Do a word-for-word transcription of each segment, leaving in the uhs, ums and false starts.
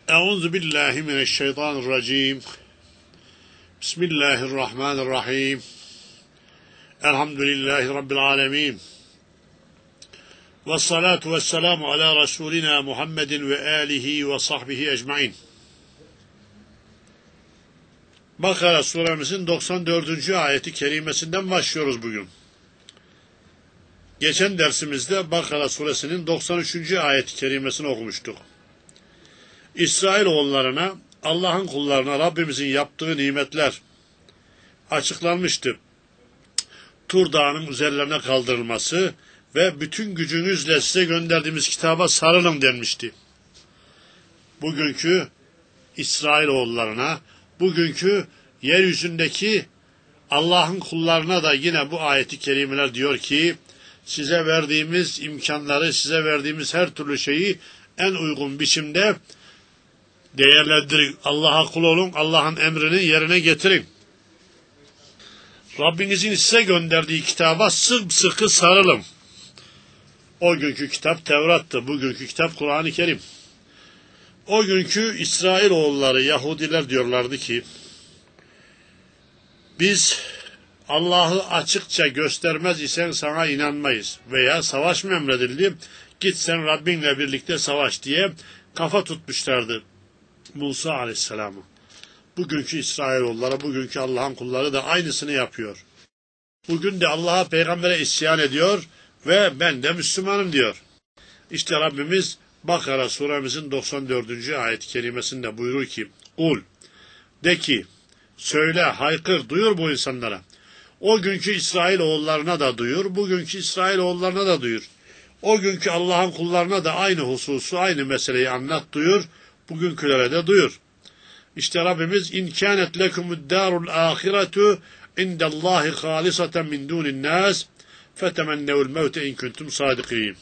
Euzu billahi mineşşeytanirracim. Bismillahirrahmanirrahim. Elhamdülillahi rabbil alamin. Ves salatu vesselamu ala Resulina Muhammedin ve alihi ve sahbihi ecmaîn. Bakara suremizin doksan dördüncü ayeti kerimesinden başlıyoruz bugün. Geçen dersimizde Bakara suresinin doksan üçüncü ayeti kerimesini okumuştuk. İsrailoğullarına, Allah'ın kullarına Rabbimizin yaptığı nimetler açıklanmıştı. Tur Dağı'nın üzerlerine kaldırılması ve bütün gücünüzle size gönderdiğimiz kitaba sarılın denmişti. Bugünkü İsrailoğullarına, bugünkü yeryüzündeki Allah'ın kullarına da yine bu ayeti kerimeler diyor ki, size verdiğimiz imkanları, size verdiğimiz her türlü şeyi en uygun biçimde değerlendirin. Allah'a kul olun, Allah'ın emrini yerine getirin. Rabbinizin size gönderdiği kitaba sımsıkı sarılın. O günkü kitap Tevrat'tı, bugünkü kitap Kur'an-ı Kerim. O günkü İsrailoğulları, Yahudiler diyorlardı ki, biz Allah'ı açıkça göstermez isen sana inanmayız veya savaş mı emredildi, git sen Rabbinle birlikte savaş diye kafa tutmuşlardı Musa Aleyhisselam'ı. Bugünkü İsrailoğulları, bugünkü Allah'ın kulları da aynısını yapıyor. Bugün de Allah'a, peygambere isyan ediyor ve ben de Müslümanım diyor. İşte Rabbimiz Bakara suremizin doksan dördüncü ayet-i kerimesinde buyurur ki, kul, de ki, söyle, haykır, duyur bu insanlara. O günkü İsrailoğullarına da duyur, bugünkü İsrailoğullarına da duyur. O günkü Allah'ın kullarına da aynı hususu, aynı meseleyi anlat, duyur, bugünkülere de duyur. İşte Rabbimiz, in kânet lekumuddârul âhiretu indellâhi hâlisaten min dûnin nâs fetemennevul mevte in kuntum sâdikîn.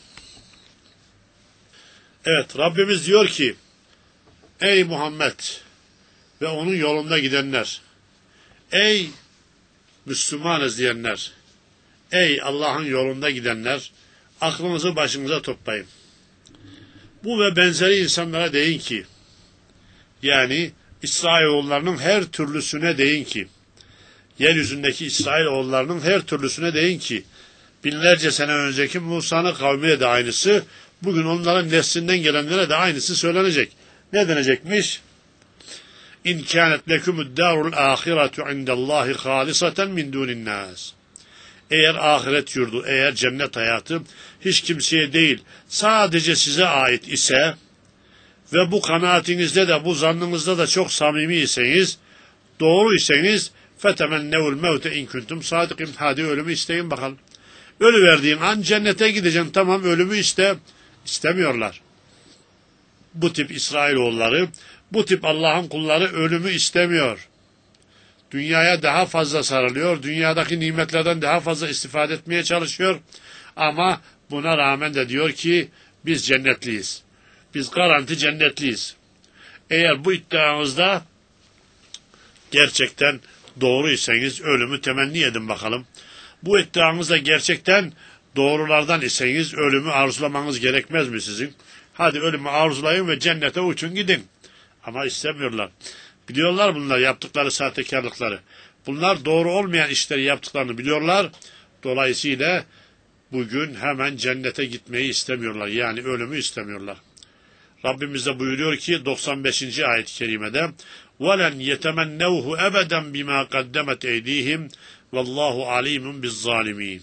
Evet, Rabbimiz diyor ki, ey Muhammed ve onun yolunda gidenler, ey Müslümanız diyenler, ey Allah'ın yolunda gidenler, aklınızı başınıza toplayın. Bu ve benzeri insanlara deyin ki, yani İsrailoğullarının her türlüsüne deyin ki, yeryüzündeki İsrailoğullarının her türlüsüne deyin ki, binlerce sene önceki Musa'nın kavmine de aynısı, bugün onların neslinden gelenlere de aynısı söylenecek. Ne denecekmiş? İn kânet lekumuddârul âhiretu indellâhi hâlisaten min dûnin nâs. Eğer ahiret yurdu, eğer cennet hayatı hiç kimseye değil, sadece size ait ise ve bu kanaatinizde de, bu zannınızda da çok samimi iseniz, doğru iseniz, fetemennevul mevte in kuntum sadikin. Hadi ölümü isteyin bakalım. Ölü verdiğin an cennete gideceksin, tamam, ölümü iste. İstemiyorlar. Bu tip İsrailoğulları, bu tip Allah'ın kulları ölümü istemiyor. Dünyaya daha fazla sarılıyor, dünyadaki nimetlerden daha fazla istifade etmeye çalışıyor. Ama buna rağmen de diyor ki, biz cennetliyiz. Biz garanti cennetliyiz. Eğer bu iddianızda gerçekten doğruysanız ölümü temenni edin bakalım. Bu iddianızda gerçekten doğrulardan iseniz ölümü arzulamanız gerekmez mi sizin? Hadi ölümü arzulayın ve cennete uçun gidin. Ama istemiyorlar. Biliyorlar bunlar yaptıkları sahtekarlıkları. Bunlar doğru olmayan işleri yaptıklarını biliyorlar. Dolayısıyla bugün hemen cennete gitmeyi istemiyorlar. Yani ölümü istemiyorlar. Rabbimiz de buyuruyor ki doksan beşinci ayet-i kerimede وَلَنْ يَتَمَنَّوْهُ اَبَدًا بِمَا قَدَّمَتْ اَيْد۪يهِمْ وَاللّٰهُ عَل۪يمٌ بِالظَّالِم۪ينَ.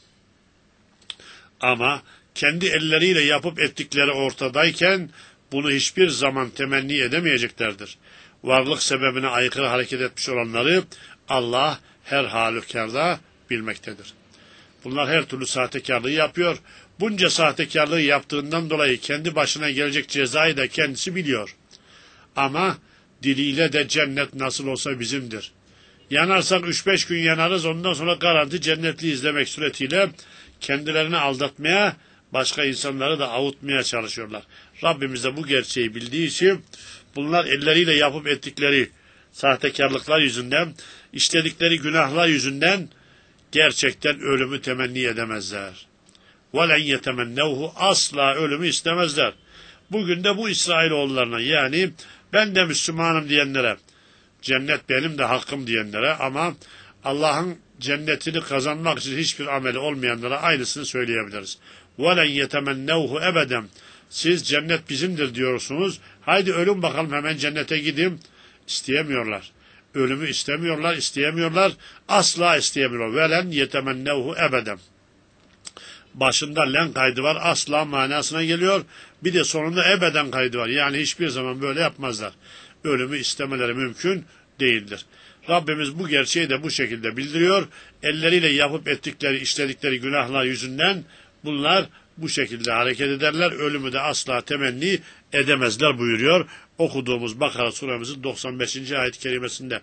Ama kendi elleriyle yapıp ettikleri ortadayken bunu hiçbir zaman temenni edemeyeceklerdir. Varlık sebebine aykırı hareket etmiş olanları Allah her halükarda bilmektedir. Bunlar her türlü sahtekarlığı yapıyor. Bunca sahtekarlığı yaptığından dolayı kendi başına gelecek cezayı da kendisi biliyor. Ama diliyle de cennet nasıl olsa bizimdir. Yanarsak üç beş gün yanarız, ondan sonra garanti cennetliyiz demek suretiyle kendilerini aldatmaya, başka insanları da avutmaya çalışıyorlar. Rabbimiz de bu gerçeği bildiği için bunlar elleriyle yapıp ettikleri sahtekarlıklar yüzünden, işledikleri günahlar yüzünden gerçekten ölümü temenni edemezler. وَلَنْ يَتَمَنَّوْهُ asla ölümü istemezler. Bugün de bu İsrailoğullarına, yani ben de Müslümanım diyenlere, cennet benim de hakkım diyenlere ama Allah'ın cennetini kazanmak için hiçbir ameli olmayanlara aynısını söyleyebiliriz. وَلَنْ يَتَمَنَّوْهُ ebeden. Siz cennet bizimdir diyorsunuz. Haydi ölün bakalım, hemen cennete gideyim. İsteyemiyorlar. Ölümü istemiyorlar, isteyemiyorlar. Asla isteyemiyorlar. وَلَنْ يَتَمَنَّوْهُ ebeden. Başında len kaydı var, asla manasına geliyor. Bir de sonunda ebeden kaydı var. Yani hiçbir zaman böyle yapmazlar. Ölümü istemeleri mümkün değildir. Rabbimiz bu gerçeği de bu şekilde bildiriyor. Elleriyle yapıp ettikleri, işledikleri günahlar yüzünden bunlar bu şekilde hareket ederler. Ölümü de asla temenni edemezler buyuruyor. Okuduğumuz Bakara suremizin doksan beşinci ayet-i kerimesinde.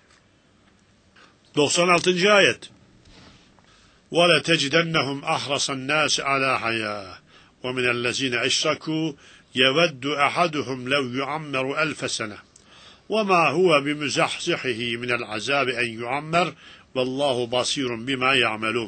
doksan altıncı ayet. وَلَتَجِدَنَّهُمْ أَحْرَصَ النَّاسِ عَلَى حَيَاةٍ وَمِنَ الَّذِينَ أَشْرَكُوا يَوَدُّ أَحَدُهُمْ لَوْ يُعَمَّرُ أَلْفَ سَنَةٍ وَمَا هُوَ بِمُزَحْزِحِهِ مِنَ الْعَذَابِ أَنْ يُعَمَّرَ وَاللّٰهُ بَصِيرٌ بِمَا يَعْمَلُونَ.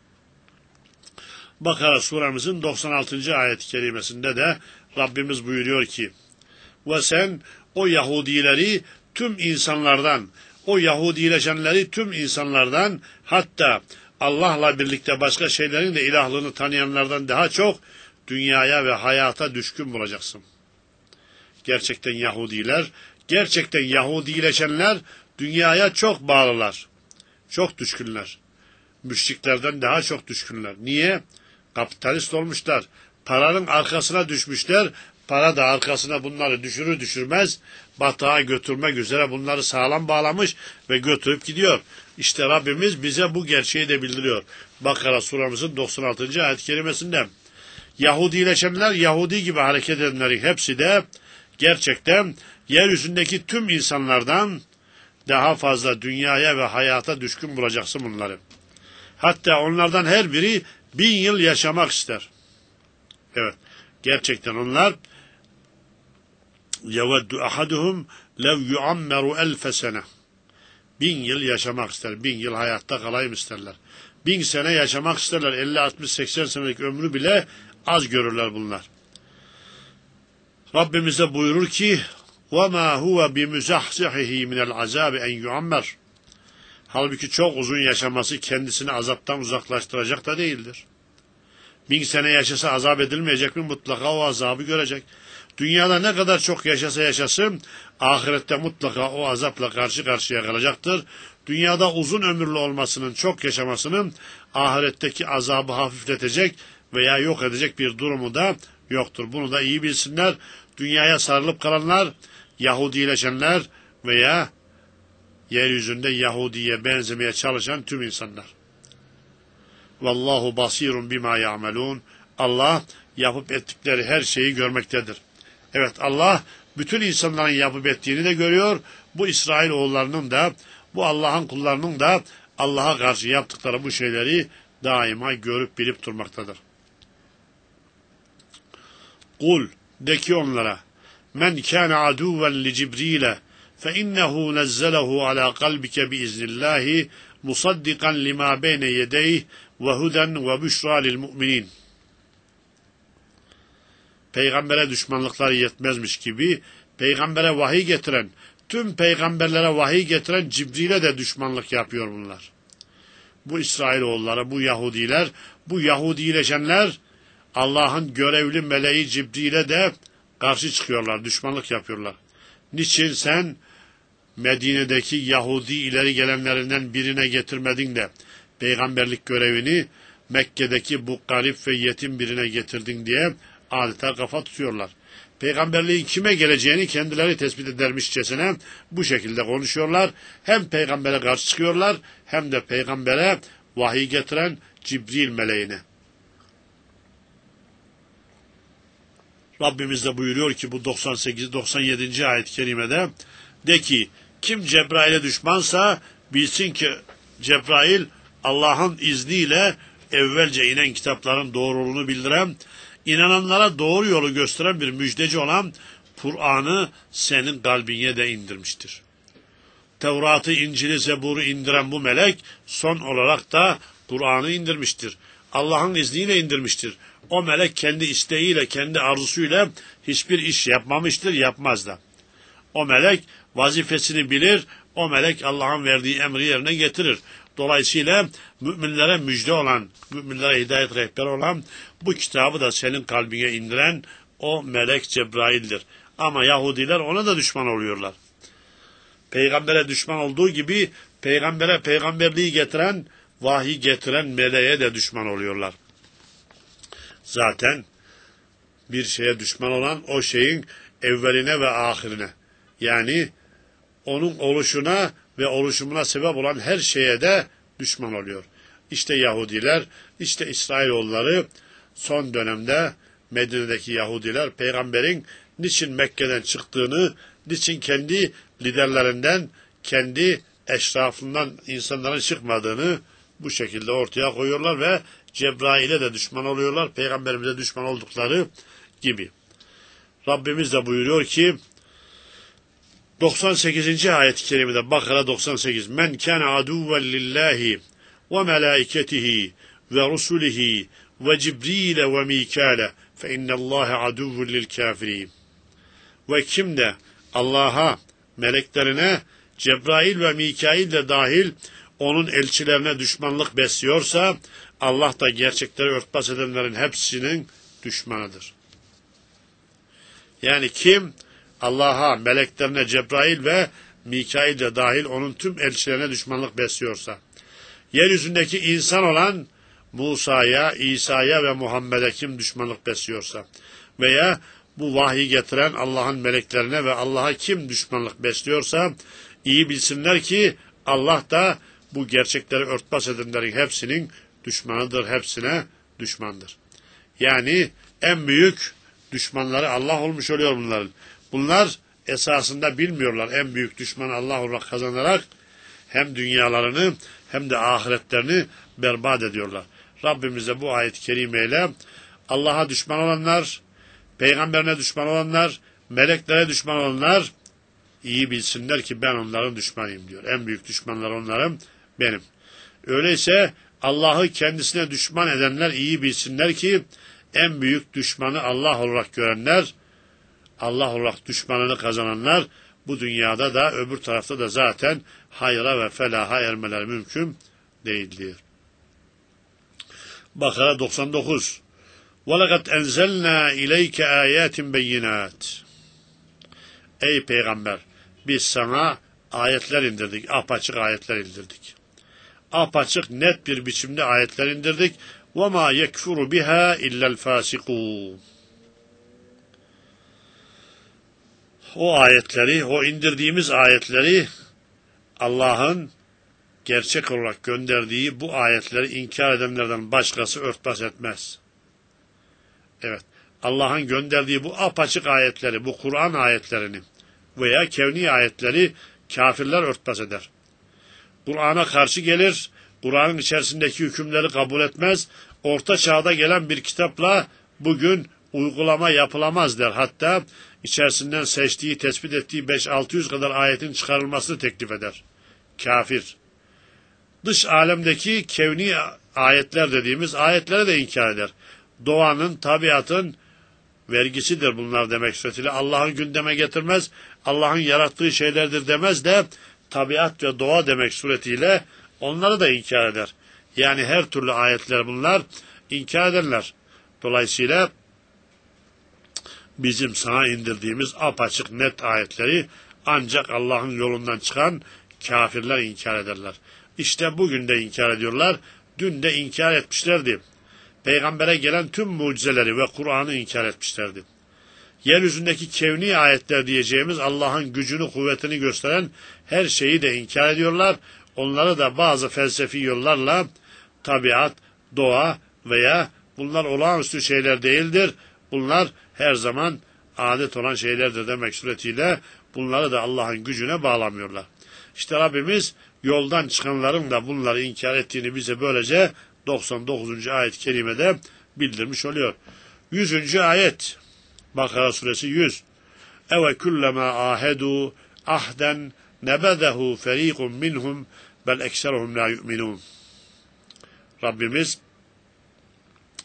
Bakara suremizin doksan altıncı ayet-i kerimesinde de Rabbimiz buyuruyor ki, ve sen o Yahudileri tüm insanlardan, o Yahudileşenleri tüm insanlardan, hatta Allah'la birlikte başka şeylerin de ilahlığını tanıyanlardan daha çok dünyaya ve hayata düşkün bulacaksın. Gerçekten Yahudiler, gerçekten Yahudileşenler dünyaya çok bağlılar, çok düşkünler. Müşriklerden daha çok düşkünler. Niye? Kapitalist olmuşlar. Paranın arkasına düşmüşler. Para da arkasına bunları düşürür düşürmez batağa götürmek üzere bunları sağlam bağlamış ve götürüp gidiyor. İşte Rabbimiz bize bu gerçeği de bildiriyor. Bakara suremizin doksan altıncı ayet-i kerimesinde. Yahudileşenler, Yahudi gibi hareket edenlerin hepsi de gerçekten yeryüzündeki tüm insanlardan daha fazla dünyaya ve hayata düşkün bulacaksın bunları. Hatta onlardan her biri bin yıl yaşamak ister. Evet, gerçekten onlar يَوَدُّ أَحَدُهُمْ لَوْ يُعَمَّرُ أَلْفَ سَنَةٍ. Bin yıl yaşamak ister, bin yıl hayatta kalayım isterler. Bin sene yaşamak isterler, elli altmış seksen senelik ömrü bile az görürler bunlar. Rabbimiz de buyurur ki, وَمَا هُوَ بِمُزَحْزِحِهِ مِنَ الْعَذَابِ اَنْ يُعَمَّرُ. Halbuki çok uzun yaşaması kendisini azaptan uzaklaştıracak da değildir. Bin sene yaşasa azap edilmeyecek mi? Mutlaka o azabı görecek. Dünyada ne kadar çok yaşasa yaşasın, ahirette mutlaka o azapla karşı karşıya kalacaktır. Dünyada uzun ömürlü olmasının, çok yaşamasının ahiretteki azabı hafifletecek veya yok edecek bir durumu da yoktur. Bunu da iyi bilsinler. Dünyaya sarılıp kalanlar, Yahudileşenler veya yeryüzünde Yahudiye benzemeye çalışan tüm insanlar. Vallahu basirun bima ya'melun. Allah yapıp ettikleri her şeyi görmektedir. Evet, Allah bütün insanların yapıp ettiğini de görüyor. Bu İsrailoğullarının da, bu Allah'ın kullarının da Allah'a karşı yaptıkları bu şeyleri daima görüp bilip durmaktadır. Kul, de ki onlara, men kâne aduven li Cibril'e fe innehu nezzelehu ala kalbike biiznillâhi musaddikan lima beyne yedeyh ve huden ve büşra lil mu'minin. Peygambere düşmanlıkları yetmezmiş gibi, peygambere vahiy getiren, tüm peygamberlere vahiy getiren Cibril'e de düşmanlık yapıyor bunlar. Bu İsrailoğulları, bu Yahudiler, bu Yahudileşenler, Allah'ın görevli meleği Cibril'e de karşı çıkıyorlar, düşmanlık yapıyorlar. Niçin sen Medine'deki Yahudi ileri gelenlerinden birine getirmedin de peygamberlik görevini Mekke'deki bu garip ve yetim birine getirdin diye adeta kafa tutuyorlar. Peygamberliğin kime geleceğini kendileri tespit edermişçesine bu şekilde konuşuyorlar. Hem peygambere karşı çıkıyorlar hem de peygambere vahiy getiren Cibril meleğine. Rabbimiz de buyuruyor ki bu doksan sekiz doksan yedinci ayet-i kerimede, de ki kim Cebrail'e düşmansa bilsin ki Cebrail Allah'ın izniyle evvelce inen kitapların doğruluğunu bildiren, inananlara doğru yolu gösteren bir müjdeci olan Kur'an'ı senin kalbine de indirmiştir. Tevrat'ı, İncil'i, Zebur'u indiren bu melek son olarak da Kur'an'ı indirmiştir. Allah'ın izniyle indirmiştir. O melek kendi isteğiyle, kendi arzusuyla hiçbir iş yapmamıştır, yapmaz da. O melek vazifesini bilir, o melek Allah'ın verdiği emri yerine getirir. Dolayısıyla müminlere müjde olan, müminlere hidayet rehberi olan bu kitabı da senin kalbine indiren o melek Cebrail'dir. Ama Yahudiler ona da düşman oluyorlar. Peygambere düşman olduğu gibi peygambere peygamberliği getiren, vahiy getiren meleğe de düşman oluyorlar. Zaten bir şeye düşman olan o şeyin evveline ve ahirine, yani onun oluşuna ve oluşumuna sebep olan her şeye de düşman oluyor. İşte Yahudiler, işte İsrailoğulları, son dönemde Medine'deki Yahudiler peygamberin niçin Mekke'den çıktığını, niçin kendi liderlerinden, kendi eşrafından insanların çıkmadığını bu şekilde ortaya koyuyorlar ve Cebrail'e de düşman oluyorlar, peygamberimize düşman oldukları gibi. Rabbimiz de buyuruyor ki doksan sekizinci ayet-i kerimede, Bakara doksan sekiz, men kana aduven lillahi ve melaiketihi ve rusulihi ve Cibril ve Mikale fe innallâhe aduvun lil kafirin. Ve kim de Allah'a, meleklerine, Cebrail ve Mikail de dahil onun elçilerine düşmanlık besliyorsa, Allah da gerçekleri örtbas edenlerin hepsinin düşmanıdır. Yani kim Allah'a, meleklerine, Cebrail ve Mikail de dahil onun tüm elçilerine düşmanlık besliyorsa, yeryüzündeki insan olan Musa'ya, İsa'ya ve Muhammed'e kim düşmanlık besliyorsa veya bu vahyi getiren Allah'ın meleklerine ve Allah'a kim düşmanlık besliyorsa, iyi bilsinler ki Allah da bu gerçekleri örtbas edenlerin hepsinin düşmanıdır, hepsine düşmandır. Yani en büyük düşmanları Allah olmuş oluyor bunların. Bunlar esasında bilmiyorlar, en büyük düşmanı Allah olarak kazanarak hem dünyalarını hem de ahiretlerini berbat ediyorlar. Rabbimize bu ayet-i kerimeyle Allah'a düşman olanlar, peygamberine düşman olanlar, meleklere düşman olanlar iyi bilsinler ki ben onların düşmanıyım diyor. En büyük düşmanlar onların benim. Öyleyse Allah'ı kendisine düşman edenler iyi bilsinler ki en büyük düşmanı Allah olarak görenler, Allah olarak düşmanını kazananlar bu dünyada da öbür tarafta da zaten hayra ve felaha ermeler mümkün değildir. Bakara doksan dokuz. وَلَقَدْ اَنْزَلْنَا اِلَيْكَ آيَاتٍ بَيِّنَاتٍ. Ey Peygamber, biz sana ayetler indirdik, apaçık ayetler indirdik. Apaçık, net bir biçimde ayetler indirdik. وَمَا يَكْفُرُ بِهَا اِلَّا الْفَاسِقُونَ. O ayetleri, o indirdiğimiz ayetleri, Allah'ın gerçek olarak gönderdiği bu ayetleri inkar edenlerden başkası örtbas etmez. Evet, Allah'ın gönderdiği bu apaçık ayetleri, bu Kur'an ayetlerini veya kevni ayetleri kafirler örtbas eder. Kur'an'a karşı gelir, Kur'an'ın içerisindeki hükümleri kabul etmez, Orta Çağ'da gelen bir kitapla bugün uygulama yapılamaz der. Hatta içerisinden seçtiği, tespit ettiği beş altı yüz kadar ayetin çıkarılmasını teklif eder. Kafir. Dış alemdeki kevni ayetler dediğimiz ayetlere de inkar eder. Doğanın, tabiatın vergisidir bunlar demek suretiyle. Allah'ın gündeme getirmez, Allah'ın yarattığı şeylerdir demez de tabiat ve doğa demek suretiyle onları da inkar eder. Yani her türlü ayetler bunlar inkar ederler. Dolayısıyla bizim sana indirdiğimiz apaçık net ayetleri ancak Allah'ın yolundan çıkan kafirler inkar ederler. İşte bugün de inkar ediyorlar, dün de inkar etmişlerdi. Peygambere gelen tüm mucizeleri ve Kur'an'ı inkar etmişlerdi. Yeryüzündeki kevni ayetler diyeceğimiz Allah'ın gücünü, kuvvetini gösteren her şeyi de inkar ediyorlar. Onları da bazı felsefi yollarla tabiat, doğa veya bunlar olağanüstü şeyler değildir. Bunlar her zaman adet olan şeylerdir demek suretiyle bunları da Allah'ın gücüne bağlamıyorlar. İşte Rabbimiz yoldan çıkanların da bunları inkar ettiğini bize böylece doksan dokuzuncu ayet-i kerimede bildirmiş oluyor. yüzüncü ayet Bakara suresi yüz. Eve kullama ahedu ahden nebedehu ferikun minhum bel ekseruhum la yu'minun. Rabbimiz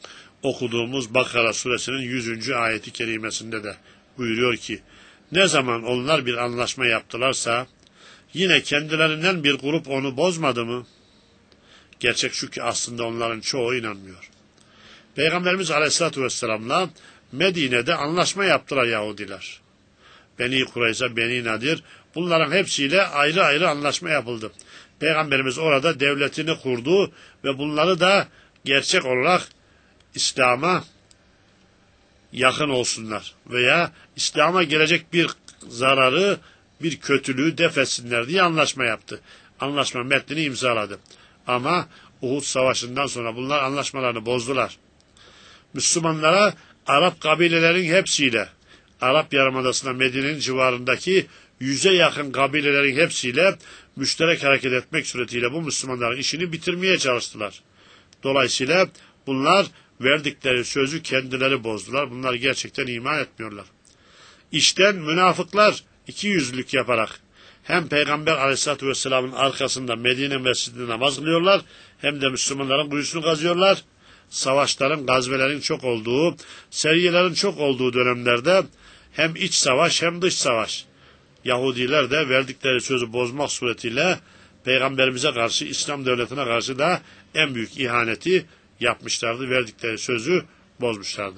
okuduğumuz Bakara suresinin yüzüncü ayeti kerimesinde de buyuruyor ki, ne zaman onlar bir anlaşma yaptılarsa yine kendilerinden bir grup onu bozmadı mı? Gerçek şu ki aslında onların çoğu inanmıyor. Peygamberimiz Aleyhisselatü Vesselam'la Medine'de anlaşma yaptılar Yahudiler. Beni Kureyza, Beni Nadir, bunların hepsiyle ayrı ayrı anlaşma yapıldı. Peygamberimiz orada devletini kurdu ve bunları da gerçek olarak İslam'a yakın olsunlar veya İslam'a gelecek bir zararı, bir kötülüğü def etsinler diye anlaşma yaptı. Anlaşma metnini imzaladı. Ama Uhud Savaşı'ndan sonra bunlar anlaşmalarını bozdular. Müslümanlara Arap kabilelerin hepsiyle, Arap Yarımadası'na Medine'nin civarındaki yüze yakın kabilelerin hepsiyle müşterek hareket etmek suretiyle bu Müslümanların işini bitirmeye çalıştılar. Dolayısıyla bunlar verdikleri sözü kendileri bozdular. Bunlar gerçekten iman etmiyorlar. İşten münafıklar iki yüzlülük yaparak hem Peygamber Aleyhisselatü Vesselam'ın arkasında Medine Mescidinde namaz kılıyorlar, hem de Müslümanların kuyusunu kazıyorlar. Savaşların, gazvelerin çok olduğu, seriyelerin çok olduğu dönemlerde hem iç savaş hem dış savaş. Yahudiler de verdikleri sözü bozmak suretiyle Peygamberimize karşı, İslam devletine karşı da en büyük ihaneti yapmışlardı. Verdikleri sözü bozmuşlardı.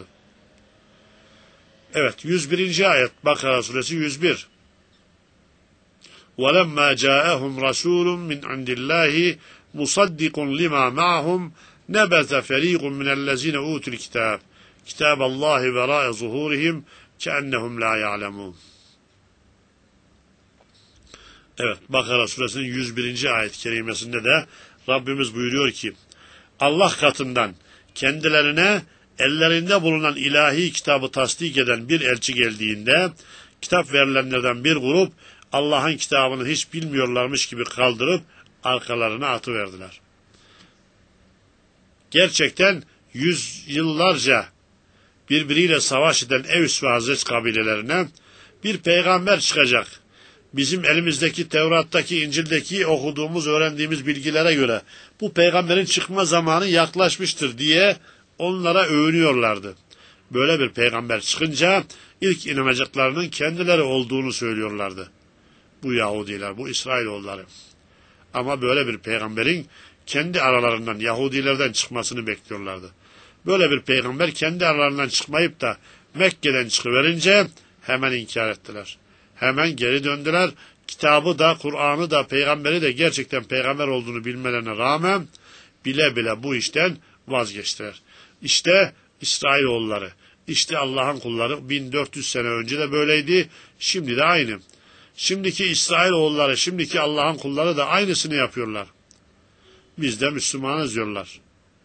Evet, yüz birinci ayet Bakara suresi yüz bir. وَلَمَّا جَاءَهُمْ رَسُولٌ مِنْ عِنْدِ اللّٰهِ مُصَدِّقٌ لِمَا مَعَهُمْ نَبَذَ فَر۪يقٌ مِنَ الَّذ۪ينَ اُوتُوا الْكِتَابِ كِتَابَ اللّٰهِ وَرَاءَ ظُهُورِهِمْ كَأَنَّهُمْ لَا يَعْلَمُونَ. Evet, Bakara suresinin yüz birinci ayet-i kerimesinde de Rabbimiz buyuruyor ki, Allah katından kendilerine ellerinde bulunan ilahi kitabı tasdik eden bir elçi geldiğinde, kitap verilenlerden bir grup Allah'ın kitabını hiç bilmiyorlarmış gibi kaldırıp arkalarına atıverdiler. Gerçekten yüzyıllarca birbiriyle savaş eden Evs ve Hazreç kabilelerine bir peygamber çıkacak. Bizim elimizdeki Tevrat'taki, İncil'deki okuduğumuz, öğrendiğimiz bilgilere göre bu peygamberin çıkma zamanı yaklaşmıştır diye onlara övünüyorlardı. Böyle bir peygamber çıkınca ilk inanacaklarının kendileri olduğunu söylüyorlardı. Bu Yahudiler, bu İsrailoğulları. Ama böyle bir peygamberin kendi aralarından, Yahudilerden çıkmasını bekliyorlardı. Böyle bir peygamber kendi aralarından çıkmayıp da Mekke'den çıkıverince hemen inkar ettiler. Hemen geri döndüler. Kitabı da, Kur'an'ı da, peygamberi de gerçekten peygamber olduğunu bilmelerine rağmen bile bile bu işten vazgeçtiler. İşte İsrailoğulları, işte Allah'ın kulları bin dört yüz sene önce de böyleydi, şimdi de aynı. Şimdiki İsrailoğulları, şimdiki Allah'ın kulları da aynısını yapıyorlar. Biz de Müslümanız diyorlar.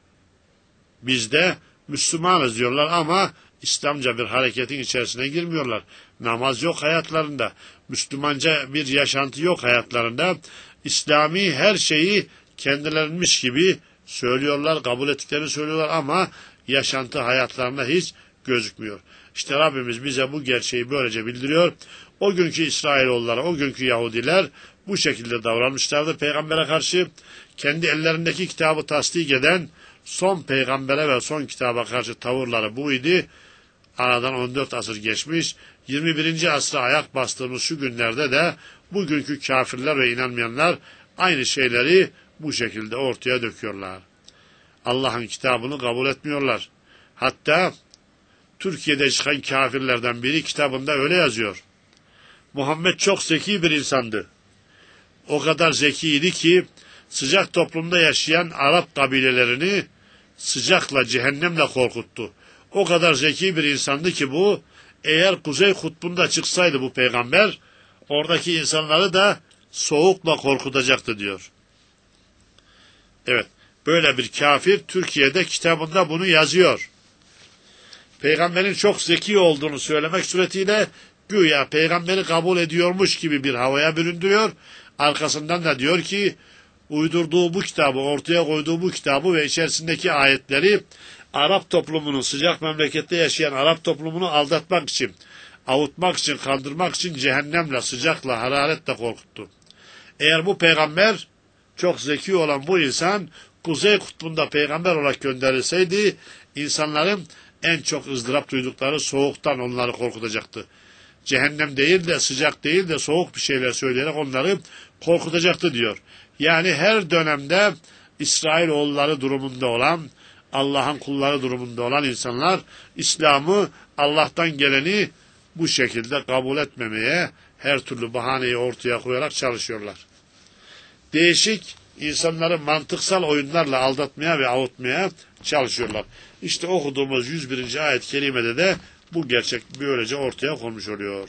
Biz de Müslümanız diyorlar ama İslamca bir hareketin içerisine girmiyorlar. Namaz yok hayatlarında. Müslümanca bir yaşantı yok hayatlarında. İslami her şeyi kendilerinmiş gibi söylüyorlar, kabul ettiklerini söylüyorlar ama yaşantı hayatlarında hiç gözükmüyor. İşte Rabbimiz bize bu gerçeği böylece bildiriyor. O günkü İsrailoğulları, o günkü Yahudiler bu şekilde davranmışlardı peygambere karşı. Kendi ellerindeki kitabı tasdik eden son peygambere ve son kitaba karşı tavırları bu idi. Aradan on dört asır geçmiş, yirmi birinci asra ayak bastığımız şu günlerde de bugünkü kafirler ve inanmayanlar aynı şeyleri bu şekilde ortaya döküyorlar. Allah'ın kitabını kabul etmiyorlar. Hatta Türkiye'de çıkan kafirlerden biri kitabında öyle yazıyor. Muhammed çok zeki bir insandı. O kadar zekiydi ki sıcak toplumda yaşayan Arap kabilelerini sıcakla, cehennemle korkuttu. O kadar zeki bir insandı ki bu, eğer Kuzey Kutbu'nda çıksaydı bu peygamber, oradaki insanları da soğukla korkutacaktı diyor. Evet, böyle bir kafir Türkiye'de kitabında bunu yazıyor. Peygamberin çok zeki olduğunu söylemek suretiyle güya peygamberi kabul ediyormuş gibi bir havaya büründürüyor. Arkasından da diyor ki, uydurduğu bu kitabı, ortaya koyduğu bu kitabı ve içerisindeki ayetleri Arap toplumunu, sıcak memlekette yaşayan Arap toplumunu aldatmak için, avutmak için, kandırmak için cehennemle, sıcakla, hararetle korkuttu. Eğer bu peygamber, çok zeki olan bu insan, Kuzey kutbunda peygamber olarak gönderilseydi insanların en çok ızdırap duydukları soğuktan onları korkutacaktı. Cehennem değil de sıcak değil de soğuk bir şeyler söyleyerek onları korkutacaktı diyor. Yani her dönemde İsrailoğulları durumunda olan, Allah'ın kulları durumunda olan insanlar İslam'ı, Allah'tan geleni bu şekilde kabul etmemeye her türlü bahaneyi ortaya koyarak çalışıyorlar. Değişik insanları mantıksal oyunlarla aldatmaya ve avutmaya çalışıyorlar. İşte okuduğumuz yüz birinci ayet-i kerimede de bu gerçek böylece ortaya konmuş oluyor.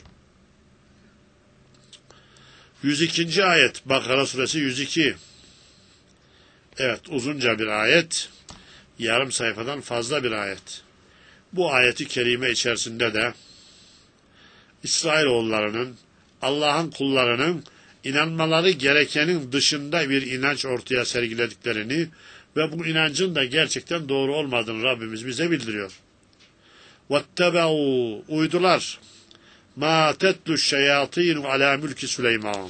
yüz ikinci ayet Bakara suresi yüz iki. Evet, uzunca bir ayet. Yarım sayfadan fazla bir ayet. Bu ayeti kerime içerisinde de İsrailoğullarının, Allah'ın kullarının inanmaları gerekenin dışında bir inanç ortaya sergilediklerini ve bu inancın da gerçekten doğru olmadığını Rabbimiz bize bildiriyor. وَاتَّبَعُوا Uydular. مَا تَتْلُ الشَّيَاطِينُ عَلَى مُلْكِ Süleyman.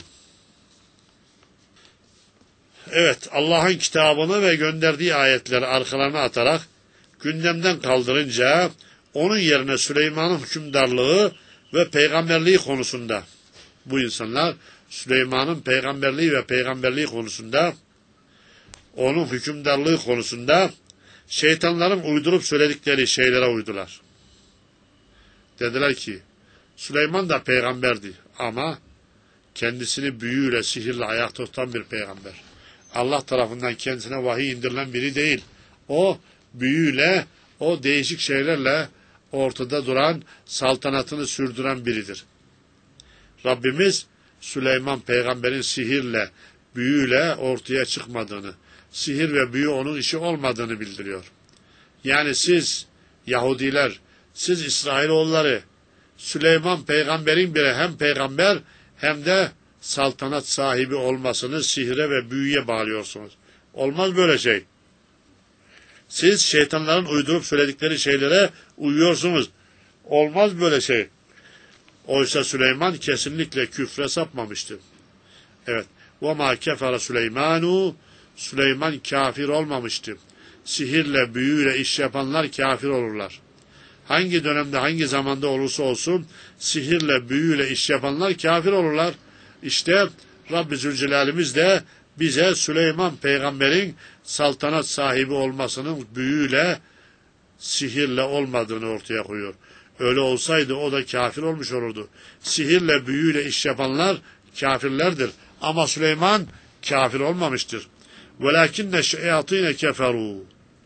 Evet, Allah'ın kitabını ve gönderdiği ayetleri arkalarına atarak gündemden kaldırınca onun yerine Süleyman'ın hükümdarlığı ve peygamberliği konusunda bu insanlar Süleyman'ın peygamberliği ve peygamberliği konusunda onun hükümdarlığı konusunda şeytanların uydurup söyledikleri şeylere uydular. Dediler ki Süleyman da peygamberdi ama kendisini büyüyle, sihirle ayakta tutan bir peygamber. Allah tarafından kendisine vahiy indirilen biri değil. O büyüyle, o değişik şeylerle ortada duran, saltanatını sürdüren biridir. Rabbimiz Süleyman peygamberin sihirle, büyüyle ortaya çıkmadığını, sihir ve büyü onun işi olmadığını bildiriyor. Yani siz Yahudiler, siz İsrailoğulları, Süleyman peygamberin bile hem peygamber hem de saltanat sahibi olmasını sihre ve büyüye bağlıyorsunuz. Olmaz böyle şey. Siz şeytanların uydurup söyledikleri şeylere uyuyorsunuz. Olmaz böyle şey. Oysa Süleyman kesinlikle küfre sapmamıştı. Evet. وَمَا كَفَرَ Süleymanu Süleyman kafir olmamıştı. Sihirle, büyüyle iş yapanlar kafir olurlar. Hangi dönemde, hangi zamanda olursa olsun sihirle, büyüyle iş yapanlar kafir olurlar. İşte Rabbi Zülcelal'imiz de bize Süleyman peygamberin saltanat sahibi olmasının büyüyle, sihirle olmadığını ortaya koyuyor. Öyle olsaydı o da kafir olmuş olurdu. Sihirle, büyüyle iş yapanlar kafirlerdir. Ama Süleyman kafir olmamıştır. وَلَاكِنَّ الشَّيَاطِينَ كَفَرُوا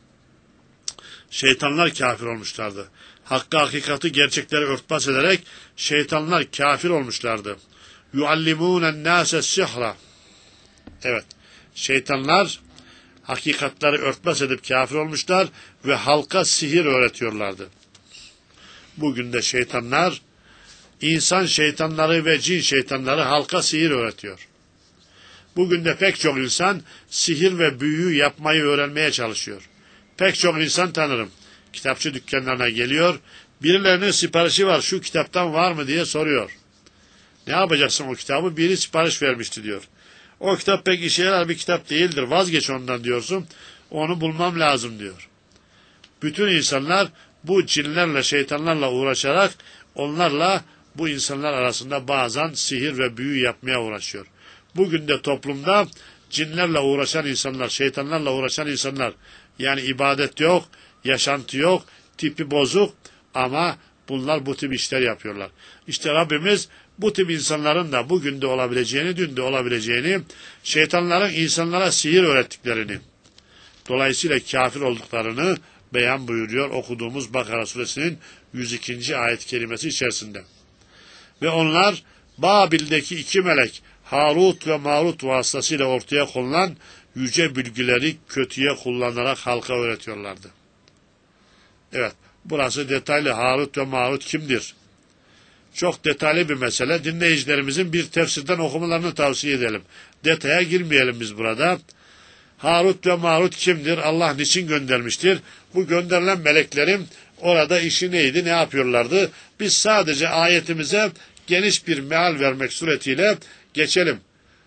Şeytanlar kafir olmuşlardı. Hakkı, hakikati, gerçekleri örtbas ederek şeytanlar kafir olmuşlardı. يُعَلِّمُونَ النَّاسَ السِّحْرَ Evet, şeytanlar hakikatleri örtbas edip kafir olmuşlar ve halka sihir öğretiyorlardı. Bugün de şeytanlar, insan şeytanları ve cin şeytanları halka sihir öğretiyor. Bugün de pek çok insan sihir ve büyü yapmayı öğrenmeye çalışıyor. Pek çok insan tanırım. Kitapçı dükkanlarına geliyor, birilerinin siparişi var, şu kitaptan var mı diye soruyor. Ne yapacaksın o kitabı? Biri sipariş vermişti diyor. O kitap pek işe yarar bir kitap değildir, vazgeç ondan diyorsun, onu bulmam lazım diyor. Bütün insanlar bu cinlerle, şeytanlarla uğraşarak onlarla bu insanlar arasında bazen sihir ve büyü yapmaya uğraşıyor. Bugün de toplumda cinlerle uğraşan insanlar, şeytanlarla uğraşan insanlar, yani ibadet yok, yaşantı yok, tipi bozuk ama bunlar bu tip işler yapıyorlar. İşte Rabbimiz bu tip insanların da bugün de olabileceğini, dün de olabileceğini, şeytanların insanlara sihir öğrettiklerini, dolayısıyla kafir olduklarını beyan buyuruyor okuduğumuz Bakara suresinin yüz ikinci ayet kelimesi içerisinde. Ve onlar Babil'deki iki melek Harut ve Marut vasıtasıyla ortaya konulan yüce bilgileri kötüye kullanarak halka öğretiyorlardı. Evet, burası detaylı. Harut ve Marut kimdir? Çok detaylı bir mesele. Dinleyicilerimizin bir tefsirden okumalarını tavsiye edelim. Detaya girmeyelim biz burada. Harut ve Marut kimdir? Allah niçin göndermiştir? Bu gönderilen meleklerin orada işi neydi? Ne yapıyorlardı? Biz sadece ayetimize geniş bir meal vermek suretiyle geçelim.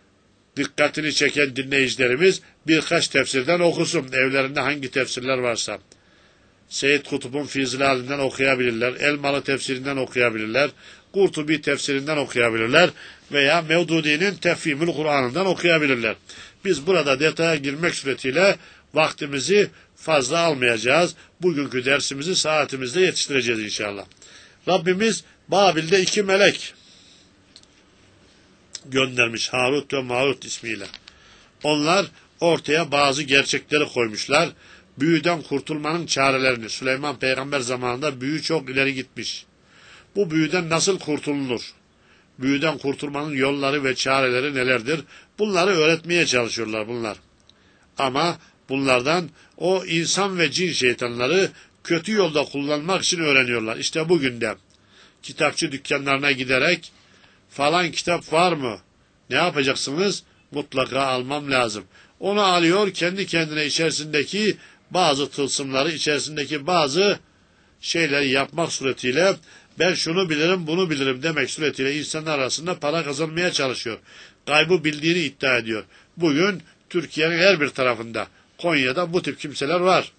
dikkatini çeken dinleyicilerimiz birkaç tefsirden okusun. Evlerinde hangi tefsirler varsa. Seyyid Kutub'un Fizilalinden okuyabilirler. Elmalı tefsirinden okuyabilirler. Kurtubi tefsirinden okuyabilirler. Veya Mevdudi'nin Tefhimül Kur'an'ından okuyabilirler. Biz burada detaya girmek suretiyle vaktimizi fazla almayacağız. Bugünkü dersimizi saatimizde yetiştireceğiz inşallah. Rabbimiz Babil'de iki melek göndermiş, Harut ve Marut ismiyle. Onlar ortaya bazı gerçekleri koymuşlar. Büyüden kurtulmanın çarelerini. Süleyman Peygamber zamanında büyü çok ileri gitmiş. Bu büyüden nasıl kurtulunur? Büyüden kurtulmanın yolları ve çareleri nelerdir? Bunları öğretmeye çalışıyorlar bunlar. Ama bunlardan o insan ve cin şeytanları kötü yolda kullanmak için öğreniyorlar. İşte bugün de kitapçı dükkanlarına giderek falan kitap var mı? Ne yapacaksınız? Mutlaka almam lazım. Onu alıyor, kendi kendine içerisindeki bazı tılsımları, içerisindeki bazı şeyleri yapmak suretiyle ben şunu bilirim, bunu bilirim demek suretiyle insanlar arasında para kazanmaya çalışıyor. Gaybı bildiğini iddia ediyor. Bugün Türkiye'nin her bir tarafında, Konya'da bu tip kimseler var.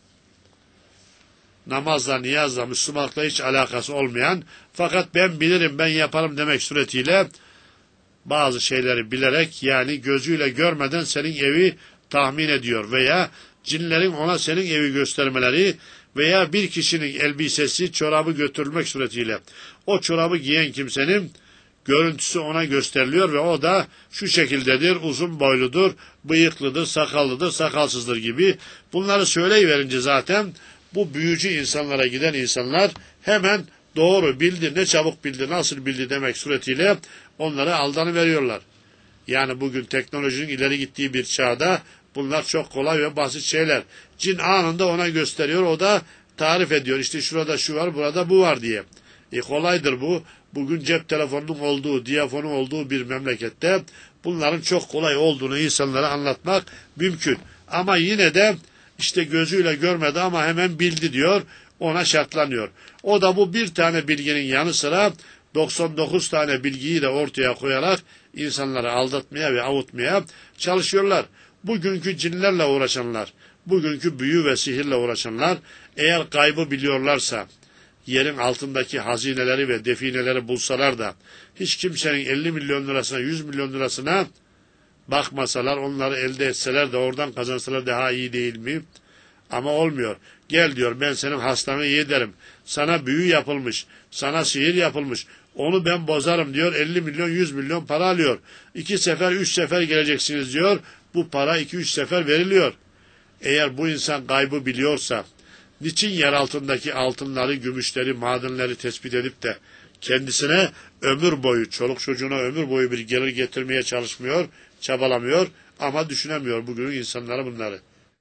Namazla, niyazla, Müslümanlıkla hiç alakası olmayan, fakat ben bilirim, ben yaparım demek suretiyle bazı şeyleri bilerek, yani gözüyle görmeden senin evi tahmin ediyor veya cinlerin ona senin evi göstermeleri veya bir kişinin elbisesi, çorabı götürülmek suretiyle o çorabı giyen kimsenin görüntüsü ona gösteriliyor ve o da şu şekildedir, uzun boyludur, bıyıklıdır, sakallıdır, sakalsızdır gibi. Bunları söyleyiverince zaten bu büyücü insanlara giden insanlar hemen doğru bildi, ne çabuk bildi, nasıl bildi demek suretiyle onlara aldanıveriyorlar. Yani bugün teknolojinin ileri gittiği bir çağda bunlar çok kolay ve basit şeyler. Cin anında ona gösteriyor, o da tarif ediyor. İşte şurada şu var, burada bu var diye. E kolaydır bu. Bugün cep telefonunun olduğu, diyafonu olduğu bir memlekette bunların çok kolay olduğunu insanlara anlatmak mümkün. Ama yine de işte gözüyle görmedi ama hemen bildi diyor, ona şartlanıyor. O da bu bir tane bilginin yanı sıra doksan dokuz tane bilgiyi de ortaya koyarak insanları aldatmaya ve avutmaya çalışıyorlar. Bugünkü cinlerle uğraşanlar, bugünkü büyü ve sihirle uğraşanlar eğer gaybı biliyorlarsa, yerin altındaki hazineleri ve defineleri bulsalar da hiç kimsenin elli milyon lirasına, yüz milyon lirasına bakmasalar, onları elde etseler de oradan kazansalar daha iyi değil mi? Ama olmuyor. Gel diyor, ben senin hastanı iyi ederim. Sana büyü yapılmış, sana sihir yapılmış. Onu ben bozarım diyor. elli milyon, yüz milyon para alıyor. İki sefer, üç sefer geleceksiniz diyor. Bu para iki, üç sefer veriliyor. Eğer bu insan gaybı biliyorsa, niçin yer altındaki altınları, gümüşleri, madenleri tespit edip de kendisine ömür boyu, çoluk çocuğuna ömür boyu bir gelir getirmeye çalışmıyor, çabalamıyor ama düşünemiyor bugünün insanları bunları.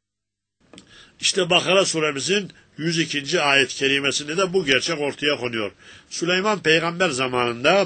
İşte Bakara suremizin yüz ikinci ayet-i kerimesinde de bu gerçek ortaya konuyor. Süleyman peygamber zamanında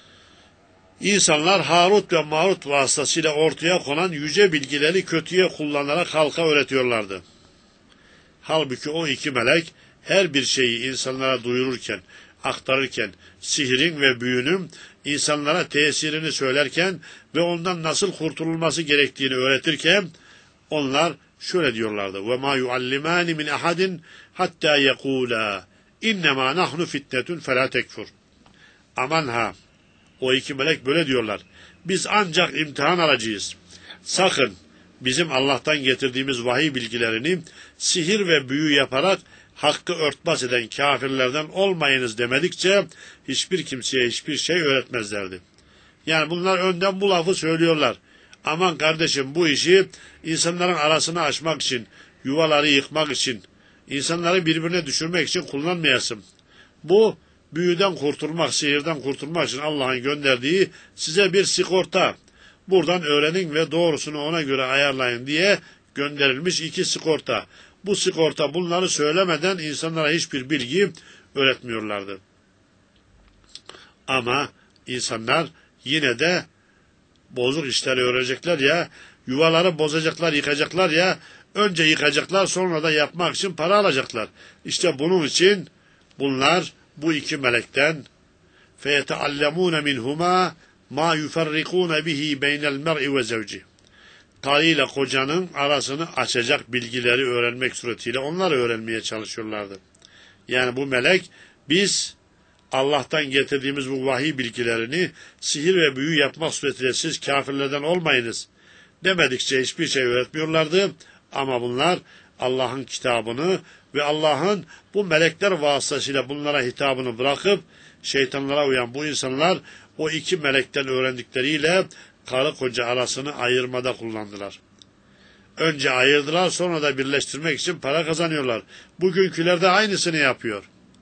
insanlar Harut ve Marut vasıtasıyla ortaya konan yüce bilgileri kötüye kullanarak halka öğretiyorlardı. Halbuki o iki melek her bir şeyi insanlara duyururken, aktarırken, sihirin ve büyünün insanlara tesirini söylerken ve ondan nasıl kurtululması gerektiğini öğretirken onlar şöyle diyorlardı. وَمَا يُعَلِّمَانِ مِنْ اَحَدٍ حَتَّى يَقُولَا اِنَّمَا نَحْنُ فِتْنَةٌ فَلَا تَكْفُرْ. Aman ha! O iki melek böyle diyorlar. Biz ancak imtihan aracıyız. Sakın bizim Allah'tan getirdiğimiz vahiy bilgilerini sihir ve büyü yaparak hakkı örtbas eden kafirlerden olmayınız demedikçe hiçbir kimseye hiçbir şey öğretmezlerdi. Yani bunlar önden bu lafı söylüyorlar. Aman kardeşim, bu işi insanların arasını açmak için, yuvaları yıkmak için, insanları birbirine düşürmek için kullanmayasın. Bu büyüden kurtulmak, sihirden kurtulmak için Allah'ın gönderdiği size bir sigorta. Buradan öğrenin ve doğrusunu ona göre ayarlayın diye gönderilmiş iki sigorta. Bu sigorta bunları söylemeden insanlara hiçbir bilgi öğretmiyorlardı. Ama insanlar yine de bozuk işleri öğrenecekler ya, yuvaları bozacaklar, yıkacaklar ya, önce yıkacaklar, sonra da yapmak için para alacaklar. İşte bunun için bunlar bu iki melekten فَيَتَعَلَّمُونَ مِنْهُمَا مَا يُفَرِّقُونَ بِهِ بَيْنَ الْمَرْءِ وَزَوْجِهِ. karı ile kocanın arasını açacak bilgileri öğrenmek suretiyle onları öğrenmeye çalışıyorlardı. Yani bu melek biz Allah'tan getirdiğimiz bu vahiy bilgilerini sihir ve büyü yapmak suretiyle siz kafirlerden olmayınız demedikçe hiçbir şey öğretmiyorlardı. Ama bunlar Allah'ın kitabını ve Allah'ın bu melekler vasıtasıyla bunlara hitabını bırakıp şeytanlara uyan bu insanlar o iki melekten öğrendikleriyle karı koca arasını ayırmada kullandılar. Önce ayırdılar, sonra da birleştirmek için para kazanıyorlar. Bugünküler de aynısını yapıyor.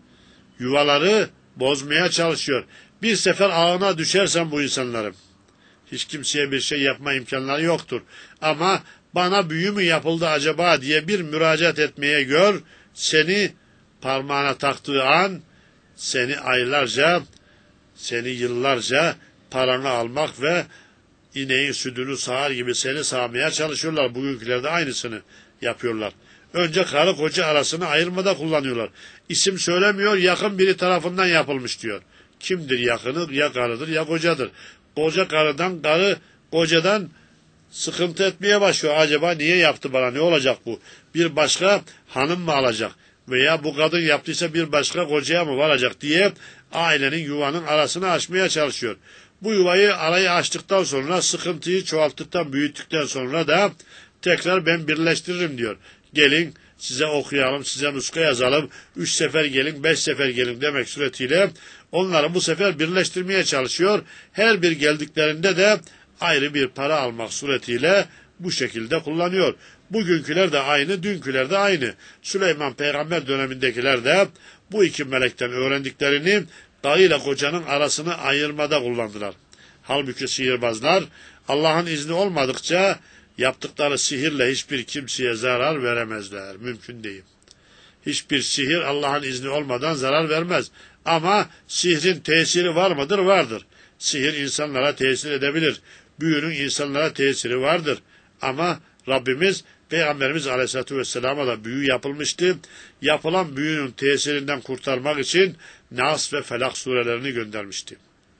Yuvaları bozmaya çalışıyor. Bir sefer ağına düşersen bu insanların hiç kimseye bir şey yapma imkanları yoktur. Ama bana büyü mü yapıldı acaba diye bir müracaat etmeye gör, seni parmağına taktığı an seni aylarca, seni yıllarca paranı almak ve ineğin sütünü sağar gibi seni sağmaya çalışıyorlar. Bugünkülerde aynısını yapıyorlar. Önce karı koca arasını ayırmada kullanıyorlar. İsim söylemiyor, yakın biri tarafından yapılmış diyor. Kimdir yakını? Ya karıdır ya kocadır. Koca karıdan, karı kocadan sıkıntı etmeye başlıyor. Acaba niye yaptı bana? Ne olacak bu? Bir başka hanım mı alacak? Veya bu kadın yaptıysa bir başka kocaya mı varacak diye ailenin, yuvanın arasını açmaya çalışıyor. Bu yuvayı arayı açtıktan sonra, sıkıntıyı çoğalttıktan, büyüttükten sonra da tekrar ben birleştiririm diyor. Gelin size okuyalım, size muska yazalım, üç sefer gelin, beş sefer gelin demek suretiyle onları bu sefer birleştirmeye çalışıyor. Her bir geldiklerinde de ayrı bir para almak suretiyle bu şekilde kullanıyor. Bugünküler de aynı, dünküler de aynı. Süleyman peygamber dönemindekiler de bu iki melekten öğrendiklerini karıyla kocanın arasını ayırmada kullandılar. Halbuki sihirbazlar Allah'ın izni olmadıkça yaptıkları sihirle hiçbir kimseye zarar veremezler. Mümkün değil. Hiçbir sihir Allah'ın izni olmadan zarar vermez. Ama sihrin tesiri var mıdır? Vardır. Sihir insanlara tesir edebilir. Büyünün insanlara tesiri vardır. Ama Rabbimiz, Peygamberimiz Aleyhisselatü Vesselam'a da büyü yapılmıştı. Yapılan büyünün tesirinden kurtarmak için Nas ve Felak surelerini göndermişti.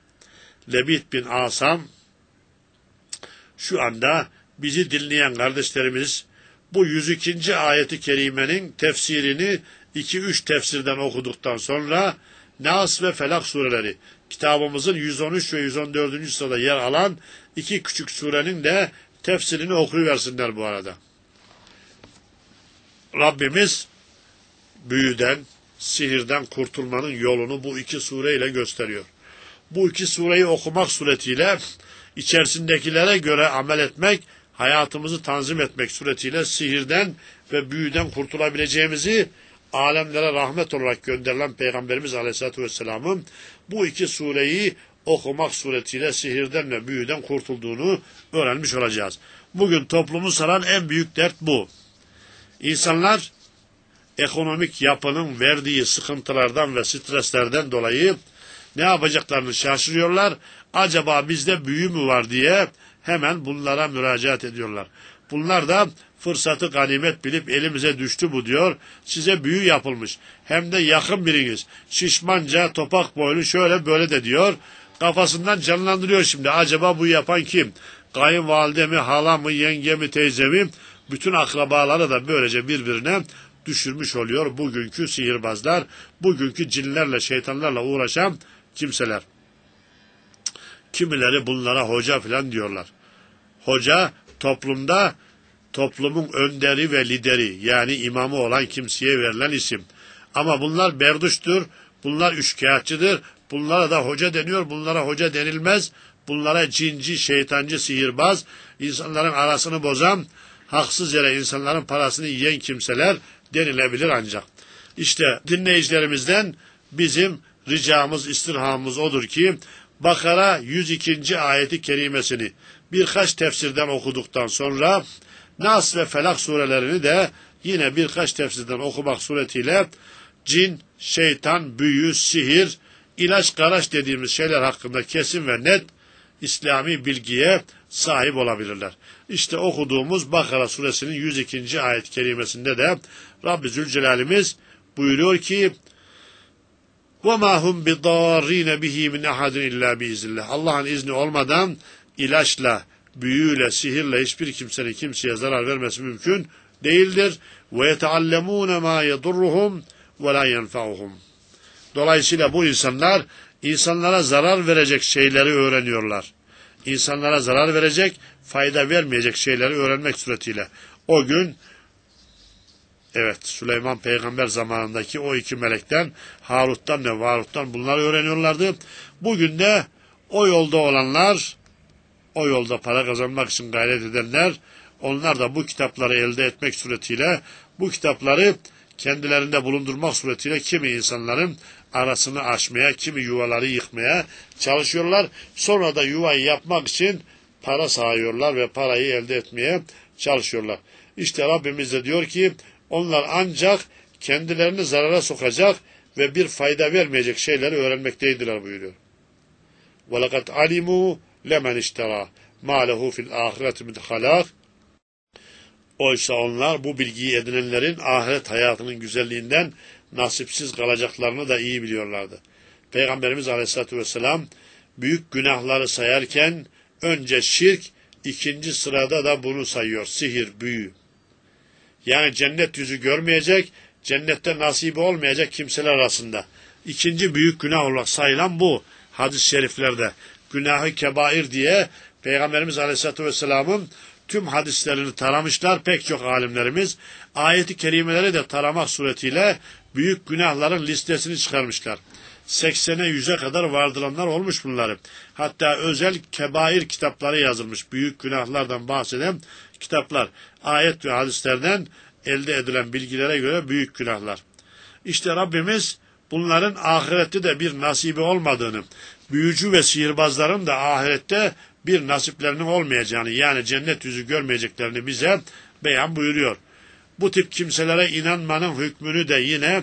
Lebit bin Asam, şu anda bizi dinleyen kardeşlerimiz bu yüz ikinci ayeti kerimenin tefsirini iki üç tefsirden okuduktan sonra Nas ve Felak sureleri, kitabımızın yüz on üç ve yüz on dördüncü sırada yer alan iki küçük surenin de tefsirini okuyuversinler bu arada. Rabbimiz büyüden, sihirden kurtulmanın yolunu bu iki sureyle gösteriyor. Bu iki sureyi okumak suretiyle içerisindekilere göre amel etmek, hayatımızı tanzim etmek suretiyle sihirden ve büyüden kurtulabileceğimizi alemlere rahmet olarak gönderilen Peygamberimiz Aleyhisselatü Vesselam'ın bu iki sureyi okumak suretiyle sihirden ve büyüden kurtulduğunu öğrenmiş olacağız. Bugün toplumu saran en büyük dert bu. İnsanlar ekonomik yapının verdiği sıkıntılardan ve streslerden dolayı ne yapacaklarını şaşırıyorlar. Acaba bizde büyü mü var diye hemen bunlara müracaat ediyorlar. Bunlar da fırsatı ganimet bilip elimize düştü bu diyor. Size büyü yapılmış. Hem de yakın biriniz. Şişmanca, topak boylu şöyle böyle de diyor. Kafasından canlandırıyor şimdi. Acaba bu yapan kim? Kayınvalide mi, hala mı, yenge mi, teyze mi? Bütün akrabaları da böylece birbirine düşürmüş oluyor bugünkü sihirbazlar, bugünkü cinlerle, şeytanlarla uğraşan kimseler. Kimileri bunlara hoca filan diyorlar. Hoca toplumda toplumun önderi ve lideri, yani imamı olan kimseye verilen isim. Ama bunlar berduştur, bunlar üçkağıtçıdır, bunlara da hoca deniyor, bunlara hoca denilmez, bunlara cinci, şeytancı, sihirbaz, insanların arasını bozan, haksız yere insanların parasını yiyen kimseler denilebilir ancak. İşte dinleyicilerimizden bizim ricamız, istirhamımız odur ki Bakara yüz ikinci ayeti kerimesini birkaç tefsirden okuduktan sonra Nas ve Felak surelerini de yine birkaç tefsirden okumak suretiyle cin, şeytan, büyü, sihir, ilaç, karaş dediğimiz şeyler hakkında kesin ve net İslami bilgiye sahip olabilirler. İşte okuduğumuz Bakara suresinin yüz ikinci ayet kerimesinde de Rabbi Zülcelal'imiz buyuruyor ki وَمَا هُمْ بِضَارِّينَ بِهِ مِنْ اَحَدٍ اِلَّا بِاِذْنِهِ Allah'ın izni olmadan ilaçla, büyüyle, sihirle hiçbir kimsenin kimseye zarar vermesi mümkün değildir. Ve yeteallemûne mâ yedurruhum ve lâ yenfa'uhum. Dolayısıyla bu insanlar insanlara zarar verecek şeyleri öğreniyorlar. İnsanlara zarar verecek, fayda vermeyecek şeyleri öğrenmek suretiyle. O gün evet Süleyman peygamber zamanındaki o iki melekten Harut'tan ve Marut'tan bunları öğreniyorlardı. Bugün de o yolda olanlar, o yolda para kazanmak için gayret edenler, onlar da bu kitapları elde etmek suretiyle, bu kitapları kendilerinde bulundurmak suretiyle kimi insanların arasını aşmaya, kimi yuvaları yıkmaya çalışıyorlar. Sonra da yuvayı yapmak için para sağıyorlar ve parayı elde etmeye çalışıyorlar. İşte Rabbimiz de diyor ki, onlar ancak kendilerini zarara sokacak ve bir fayda vermeyecek şeyleri öğrenmekteydiler buyuruyor. وَلَقَدْ عَلِمُوا لَمَنْ اِشْتَرَى مَا لَهُ فِي الْآخِرَةِ مِنْ خَلَاقٍ. Oysa onlar bu bilgiyi edinenlerin ahiret hayatının güzelliğinden nasipsiz kalacaklarını da iyi biliyorlardı. Peygamberimiz Aleyhisselatü Vesselam büyük günahları sayarken önce şirk, ikinci sırada da bunu sayıyor. Sihir, büyü. Yani cennet yüzü görmeyecek, cennette nasibi olmayacak kimseler arasında. İkinci büyük günah olarak sayılan bu hadis-i şeriflerde. Günahı kebair diye Peygamberimiz Aleyhisselatü Vesselam'ın tüm hadislerini taramışlar pek çok alimlerimiz. Ayet-i kerimeleri de taramak suretiyle büyük günahların listesini çıkarmışlar. seksene yüze kadar vardıranlar olmuş bunları. Hatta özel kebair kitapları yazılmış. Büyük günahlardan bahseden kitaplar. Ayet ve hadislerden elde edilen bilgilere göre büyük günahlar. İşte Rabbimiz bunların ahirette de bir nasibi olmadığını, büyücü ve sihirbazların da ahirette bir nasiplerinin olmayacağını, yani cennet yüzü görmeyeceklerini bize beyan buyuruyor. Bu tip kimselere inanmanın hükmünü de yine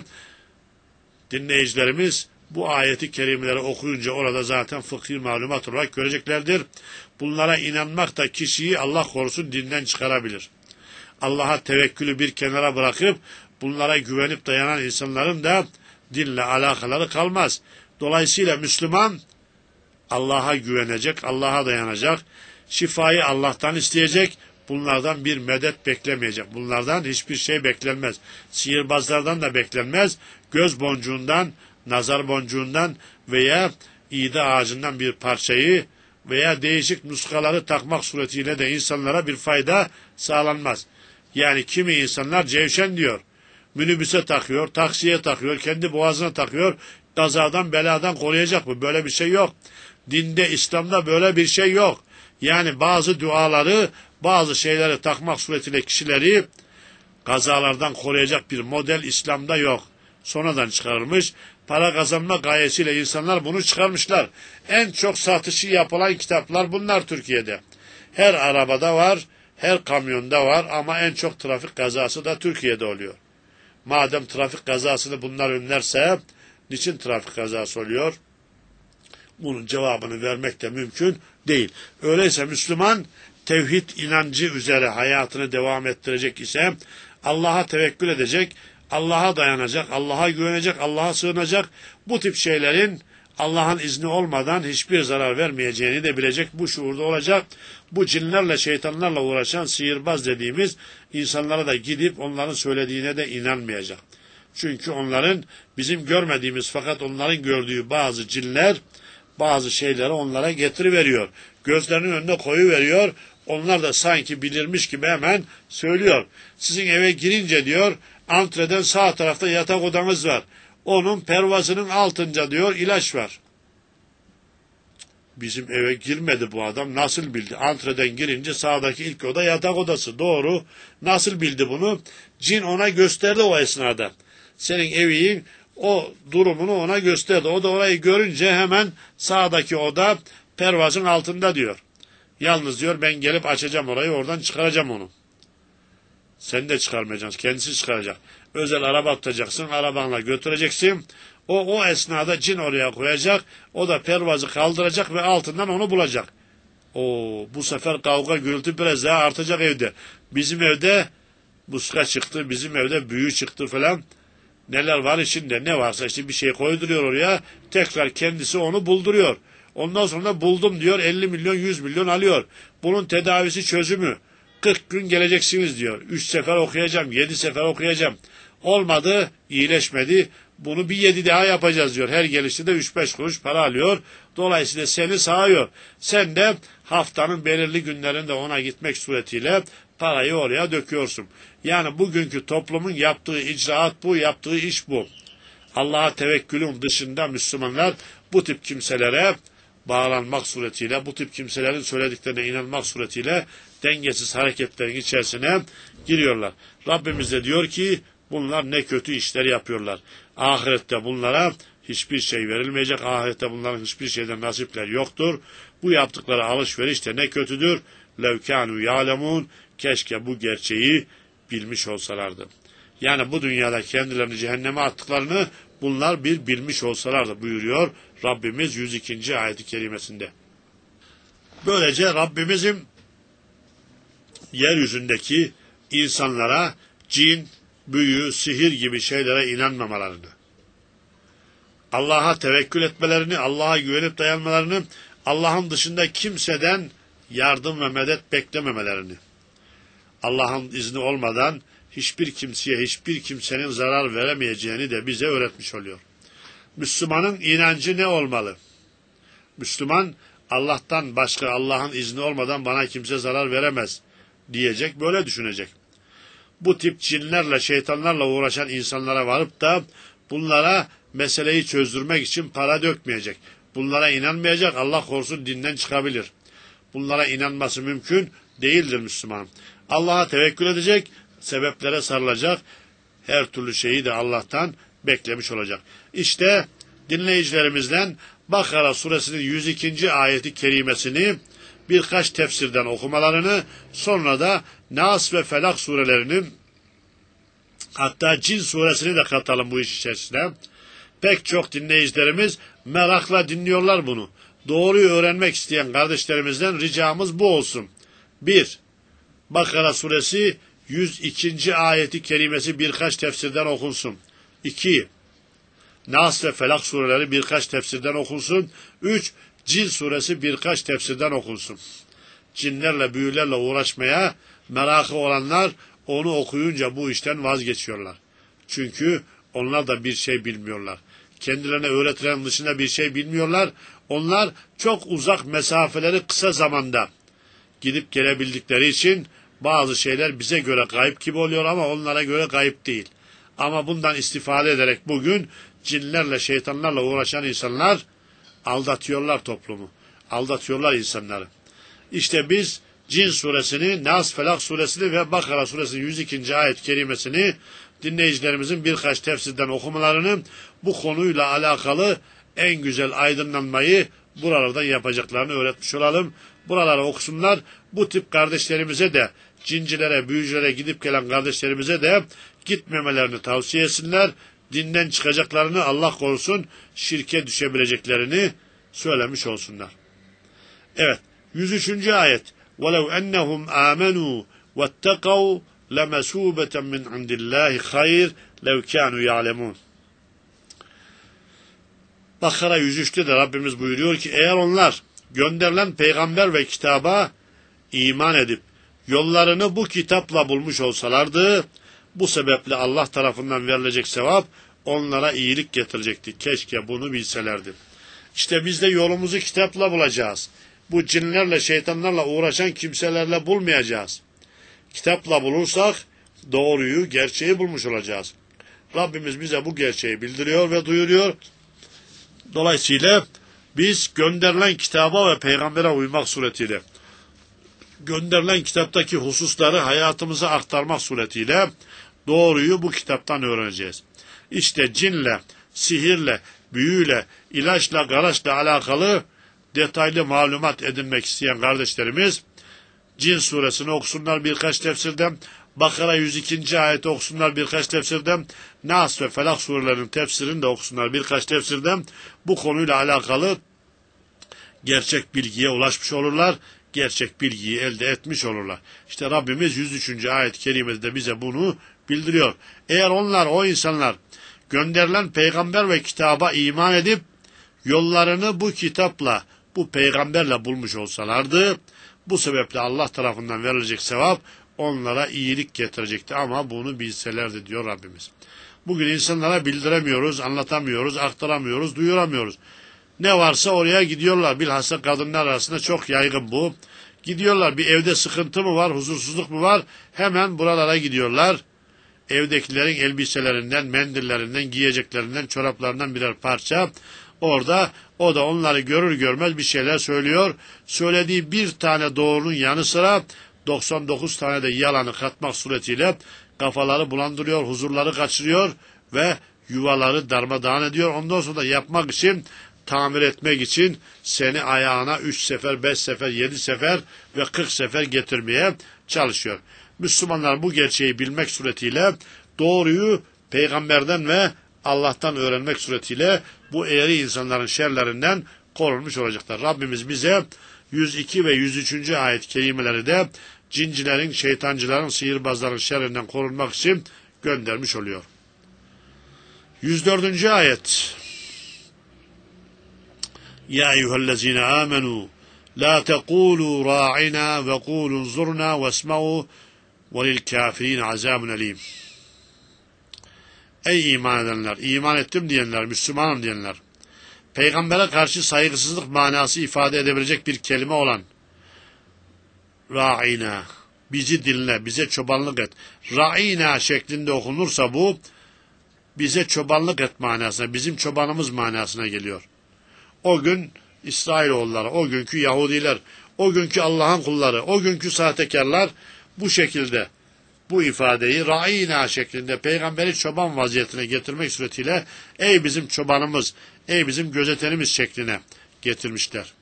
dinleyicilerimiz bu ayeti kerimeleri okuyunca orada zaten fıkhi malumat olarak göreceklerdir. Bunlara inanmak da kişiyi Allah korusun dinden çıkarabilir. Allah'a tevekkülü bir kenara bırakıp bunlara güvenip dayanan insanların da dinle alakaları kalmaz. Dolayısıyla Müslüman Allah'a güvenecek, Allah'a dayanacak, şifayı Allah'tan isteyecek, bunlardan bir medet beklemeyecek. Bunlardan hiçbir şey beklenmez. Sihirbazlardan da beklenmez. Göz boncuğundan, nazar boncuğundan veya iğde ağacından bir parçayı veya değişik nuskaları takmak suretiyle de insanlara bir fayda sağlanmaz. Yani kimi insanlar cevşen diyor. Minibüse takıyor, taksiye takıyor, kendi boğazına takıyor. Kazadan, beladan koruyacak mı? Böyle bir şey yok. Dinde, İslam'da böyle bir şey yok. Yani bazı duaları, bazı şeyleri takmak suretiyle kişileri kazalardan koruyacak bir model İslam'da yok. Sonradan çıkarılmış. Para kazanma gayesiyle insanlar bunu çıkarmışlar. En çok satışı yapılan kitaplar bunlar Türkiye'de. Her arabada var, her kamyonda var ama en çok trafik kazası da Türkiye'de oluyor. Madem trafik kazasını bunlar önlerse niçin trafik kazası oluyor? Bunun cevabını vermek de mümkün değil. Öyleyse Müslüman tevhid inancı üzere hayatını devam ettirecek ise Allah'a tevekkül edecek, Allah'a dayanacak, Allah'a güvenecek, Allah'a sığınacak. Bu tip şeylerin Allah'ın izni olmadan hiçbir zarar vermeyeceğini de bilecek, bu şuurda olacak. Bu cinlerle, şeytanlarla uğraşan sihirbaz dediğimiz insanlara da gidip onların söylediğine de inanmayacak. Çünkü onların bizim görmediğimiz fakat onların gördüğü bazı cinler bazı şeyleri onlara getiriveriyor. Gözlerinin önüne koyuveriyor. Onlar da sanki bilirmiş gibi hemen söylüyor. Sizin eve girince diyor, antreden sağ tarafta yatak odanız var. Onun pervasının altınca diyor ilaç var. Bizim eve girmedi bu adam. Nasıl bildi? Antreden girince sağdaki ilk oda yatak odası. Doğru. Nasıl bildi bunu? Cin ona gösterdi o esnada. Senin evin o durumunu ona gösterdi. O da orayı görünce hemen sağdaki oda pervazın altında diyor. Yalnız diyor ben gelip açacağım orayı, oradan çıkaracağım onu. Sen de çıkarmayacaksın. Kendisi çıkaracak. Özel araba tutacaksın. Arabanla götüreceksin. O, o esnada cin oraya koyacak. O da pervazı kaldıracak ve altından onu bulacak. O bu sefer kavga gürültü biraz daha artacak evde. Bizim evde muska çıktı. Bizim evde büyü çıktı falan. Neler var içinde? Ne varsa işte bir şey koyduruyor oraya. Tekrar kendisi onu bulduruyor. Ondan sonra buldum diyor, elli milyon yüz milyon alıyor. Bunun tedavisi çözümü kırk gün geleceksiniz diyor. üç sefer okuyacağım, yedi sefer okuyacağım. Olmadı, iyileşmedi. Bunu bir yedi daha yapacağız diyor. Her gelişte de üç beş kuruş para alıyor. Dolayısıyla seni sağıyor. Sen de haftanın belirli günlerinde ona gitmek suretiyle parayı oraya döküyorsun. Yani bugünkü toplumun yaptığı icraat bu, yaptığı iş bu. Allah'a tevekkülün dışında Müslümanlar bu tip kimselere bağlanmak suretiyle, bu tip kimselerin söylediklerine inanmak suretiyle dengesiz hareketlerin içerisine giriyorlar. Rabbimiz de diyor ki bunlar ne kötü işler yapıyorlar. Ahirette bunlara hiçbir şey verilmeyecek. Ahirette bunların hiçbir şeyden nasipler yoktur. Bu yaptıkları alışveriş de ne kötüdür. Levkânû yâlemûn. Keşke bu gerçeği bilmiş olsalardı. Yani bu dünyada kendilerini cehenneme attıklarını bunlar bir bilmiş olsalardı buyuruyor Rabbimiz yüz ikinci ayet-i kerimesinde. Böylece Rabbimizin yeryüzündeki insanlara cin, büyü, sihir gibi şeylere inanmamalarını, Allah'a tevekkül etmelerini, Allah'a güvenip dayanmalarını, Allah'ın dışında kimseden yardım ve medet beklememelerini, Allah'ın izni olmadan hiçbir kimseye, hiçbir kimsenin zarar veremeyeceğini de bize öğretmiş oluyor. Müslümanın inancı ne olmalı? Müslüman, Allah'tan başka, Allah'ın izni olmadan bana kimse zarar veremez diyecek, böyle düşünecek. Bu tip cinlerle, şeytanlarla uğraşan insanlara varıp da bunlara meseleyi çözdürmek için para dökmeyecek. Bunlara inanmayacak, Allah korusun dinden çıkabilir. Bunlara inanması mümkün değildir Müslüman. Allah'a tevekkül edecek, sebeplere sarılacak, her türlü şeyi de Allah'tan beklemiş olacak. İşte dinleyicilerimizden Bakara suresinin yüz ikinci ayeti kerimesini birkaç tefsirden okumalarını, sonra da Nas ve Felak surelerinin, hatta Cin suresini de katalım bu iş içerisine. Pek çok dinleyicilerimiz merakla dinliyorlar bunu. Doğruyu öğrenmek isteyen kardeşlerimizden ricamız bu olsun. bir. Bakara suresi yüz ikinci ayeti kerimesi birkaç tefsirden okunsun. iki. Nas ve Felak sureleri birkaç tefsirden okunsun. üç. Cin suresi birkaç tefsirden okunsun. Cinlerle, büyülerle uğraşmaya merakı olanlar onu okuyunca bu işten vazgeçiyorlar. Çünkü onlar da bir şey bilmiyorlar. Kendilerine öğretilen dışında bir şey bilmiyorlar. Onlar çok uzak mesafeleri kısa zamanda gidip gelebildikleri için bazı şeyler bize göre gayip gibi oluyor ama onlara göre gayip değil. Ama bundan istifade ederek bugün cinlerle, şeytanlarla uğraşan insanlar aldatıyorlar toplumu. Aldatıyorlar insanları. İşte biz Cin suresini, Nas, Felak suresini ve Bakara suresinin yüz ikinci ayet kerimesini dinleyicilerimizin birkaç tefsirden okumalarını, bu konuyla alakalı en güzel aydınlanmayı buralardan yapacaklarını öğretmiş olalım. Buraları okusunlar. Bu tip kardeşlerimize de, cincilere, büyücülere gidip gelen kardeşlerimize de gitmemelerini tavsiye etsinler. Dinden çıkacaklarını, Allah korusun, şirke düşebileceklerini söylemiş olsunlar. Evet, yüz üçüncü ayet. وَلَوْ اَنَّهُمْ آمَنُوا وَاتَّقَوْا لَمَسُوبَةً مِنْ عِنْدِ اللّٰهِ خَيْرٍ لَوْ كَانُوا يَعْلَمُونَ. Bakara yüz üçte de Rabbimiz buyuruyor ki, eğer onlar gönderilen peygamber ve kitaba iman edip yollarını bu kitapla bulmuş olsalardı, bu sebeple Allah tarafından verilecek sevap onlara iyilik getirecekti. Keşke bunu bilselerdi. İşte biz de yolumuzu kitapla bulacağız. Bu cinlerle, şeytanlarla uğraşan kimselerle bulmayacağız. Kitapla bulursak doğruyu, gerçeği bulmuş olacağız. Rabbimiz bize bu gerçeği bildiriyor ve duyuruyor. Dolayısıyla biz gönderilen kitaba ve peygambere uymak suretiyle, gönderilen kitaptaki hususları hayatımıza aktarmak suretiyle doğruyu bu kitaptan öğreneceğiz. İşte cinle, sihirle, büyüyle, ilaçla, garaçla alakalı detaylı malumat edinmek isteyen kardeşlerimiz Cin suresini okusunlar birkaç tefsirden, Bakara yüz ikinci ayeti okusunlar birkaç tefsirden, Nas ve Felak surelerinin tefsirini de okusunlar birkaç tefsirden. Bu konuyla alakalı gerçek bilgiye ulaşmış olurlar, gerçek bilgiyi elde etmiş olurlar. İşte Rabbimiz yüz üçüncü ayet-i kerimede bize bunu bildiriyor. Eğer onlar, o insanlar gönderilen peygamber ve kitaba iman edip yollarını bu kitapla bu peygamberle bulmuş olsalardı, bu sebeple Allah tarafından verilecek sevap onlara iyilik getirecekti ama bunu bilselerdi diyor Rabbimiz. Bugün insanlara bildiremiyoruz, anlatamıyoruz, aktaramıyoruz, duyuramıyoruz. Ne varsa oraya gidiyorlar. Bilhassa kadınlar arasında çok yaygın bu. Gidiyorlar, bir evde sıkıntı mı var, huzursuzluk mu var? Hemen buralara gidiyorlar. Evdekilerin elbiselerinden, mendillerinden, giyeceklerinden, çoraplarından birer parça. Orada o da onları görür görmez bir şeyler söylüyor. Söylediği bir tane doğrunun yanı sıra doksan dokuz tane de yalanı katmak suretiyle kafaları bulandırıyor, huzurları kaçırıyor ve yuvaları darmadağın ediyor. Ondan sonra da yapmak için, tamir etmek için seni ayağına üç sefer, beş sefer, yedi sefer ve kırk sefer getirmeye çalışıyor. Müslümanlar bu gerçeği bilmek suretiyle doğruyu peygamberden ve Allah'tan öğrenmek suretiyle bu eğri insanların şerlerinden korunmuş olacaklar. Rabbimiz bize yüz iki ve yüz üçüncü ayet kelimeleri de cincilerin, şeytancıların, sihirbazların şerrinden korunmak için göndermiş oluyor. yüz dördüncü ayet. Ya eyyühellezine amenu la tekulu ra'ina ve kulun zurna ve esma'u ve lil kafirin azabun elim. Ey iman edenler, iman ettim diyenler, Müslümanım diyenler, peygambere karşı saygısızlık manası ifade edebilecek bir kelime olan ra'ina, bizi dinle, bize çobanlık et. Ra'ina şeklinde okunursa bu, bize çobanlık et manasına, bizim çobanımız manasına geliyor. O gün İsrailoğulları, o günkü Yahudiler, o günkü Allah'ın kulları, o günkü sahtekarlar bu şekilde bu ifadeyi ra'ina şeklinde peygamberi çoban vaziyetine getirmek suretiyle ey bizim çobanımız, ey bizim gözetenimiz şekline getirmişler.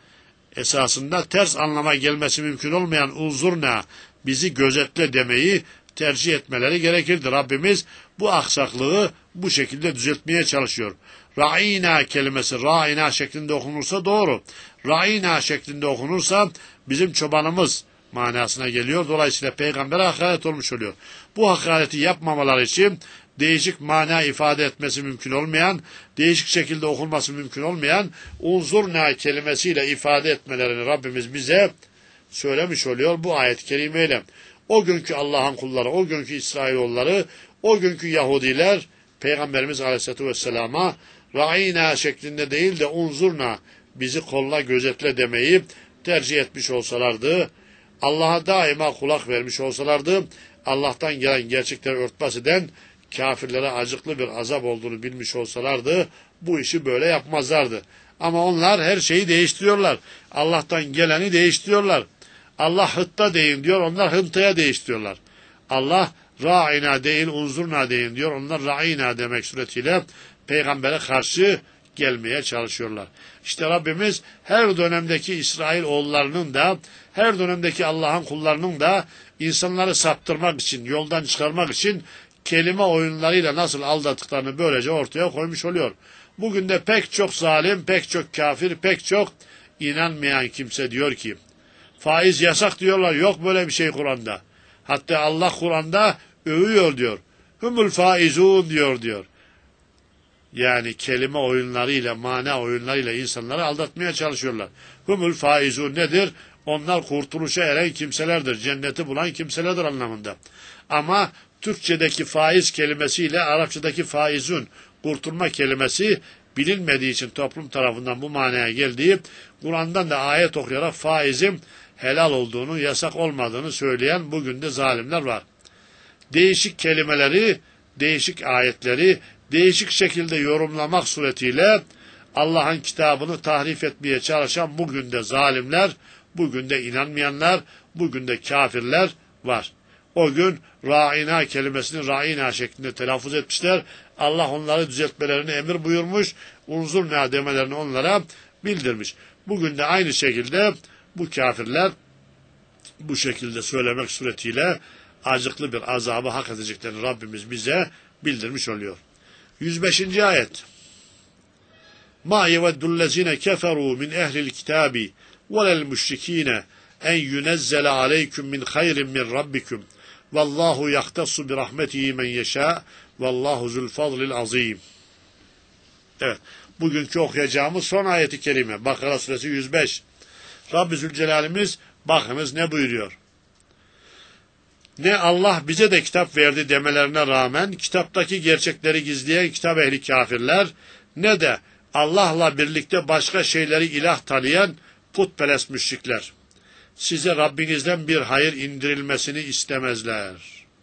Esasında ters anlama gelmesi mümkün olmayan uzurna, bizi gözetle demeyi tercih etmeleri gerekirdi. Rabbimiz bu aksaklığı bu şekilde düzeltmeye çalışıyor. Ra'ina kelimesi ra'ina şeklinde okunursa doğru. Ra'ina şeklinde okunursa bizim çobanımız manasına geliyor. Dolayısıyla peygambere hakaret olmuş oluyor. Bu hakareti yapmamaları için değişik mana ifade etmesi mümkün olmayan, değişik şekilde okunması mümkün olmayan unzurna kelimesiyle ifade etmelerini Rabbimiz bize söylemiş oluyor bu ayet-i kerimeyle. O günkü Allah'ın kulları, o günkü İsrailoğulları, o günkü Yahudiler Peygamberimiz Aleyhisselatü Vesselam'a ra'ina şeklinde değil de unzurna, bizi kolla gözetle demeyi tercih etmiş olsalardı, Allah'a daima kulak vermiş olsalardı, Allah'tan gelen gerçekleri örtbas eden kafirlere acıklı bir azap olduğunu bilmiş olsalardı, bu işi böyle yapmazlardı. Ama onlar her şeyi değiştiriyorlar. Allah'tan geleni değiştiriyorlar. Allah hıtta deyin diyor, onlar hıntaya değiştiriyorlar. Allah ra'ina değil, unzurna deyin diyor, onlar ra'ina demek suretiyle peygambere karşı gelmeye çalışıyorlar. İşte Rabbimiz her dönemdeki İsrailoğullarının da, her dönemdeki Allah'ın kullarının da insanları saptırmak için, yoldan çıkarmak için kelime oyunlarıyla nasıl aldattıklarını böylece ortaya koymuş oluyor. Bugün de pek çok zalim, pek çok kafir, pek çok inanmayan kimse diyor ki, faiz yasak diyorlar, yok böyle bir şey Kur'an'da. Hatta Allah Kur'an'da övüyor diyor. Humul faizun diyor diyor. Yani kelime oyunlarıyla, mana oyunlarıyla insanları aldatmaya çalışıyorlar. Humul faizun nedir? Onlar kurtuluşa eren kimselerdir, cenneti bulan kimselerdir anlamında. Ama Türkçedeki faiz kelimesiyle Arapçadaki faizun, kurtulma kelimesi bilinmediği için toplum tarafından bu manaya geldiği, Kur'an'dan da ayet okuyarak faizin helal olduğunu, yasak olmadığını söyleyen bugün de zalimler var. Değişik kelimeleri, değişik ayetleri, değişik şekilde yorumlamak suretiyle Allah'ın kitabını tahrif etmeye çalışan bugün de zalimler, bugün de inanmayanlar, bugün de kafirler var. O gün ra'ina kelimesini ra'ina şeklinde telaffuz etmişler. Allah onları düzeltmelerini emir buyurmuş, unzurna demelerini onlara bildirmiş. Bugün de aynı şekilde bu kafirler bu şekilde söylemek suretiyle acıklı bir azabı hak edeceklerini Rabbimiz bize bildirmiş oluyor. yüz beşinci ayet. Ma yeveddullezine keferu min ehlil kitabi velel müşrikine en yunezzele aleyküm min hayrin min rabbikum vallahu yaktassu bi rahmetihi men yeşâ vallahu zul fadlil azim. Evet. bugünkü okuyacağımız son ayeti kerime. Bakara suresi yüz beş. Rabbi Zülcelal'imiz bakınız ne buyuruyor. Ne Allah bize de kitap verdi demelerine rağmen kitaptaki gerçekleri gizleyen kitap ehli kafirler, ne de Allah'la birlikte başka şeyleri ilah tanıyan putperest müşrikler size Rabbinizden bir hayır indirilmesini istemezler.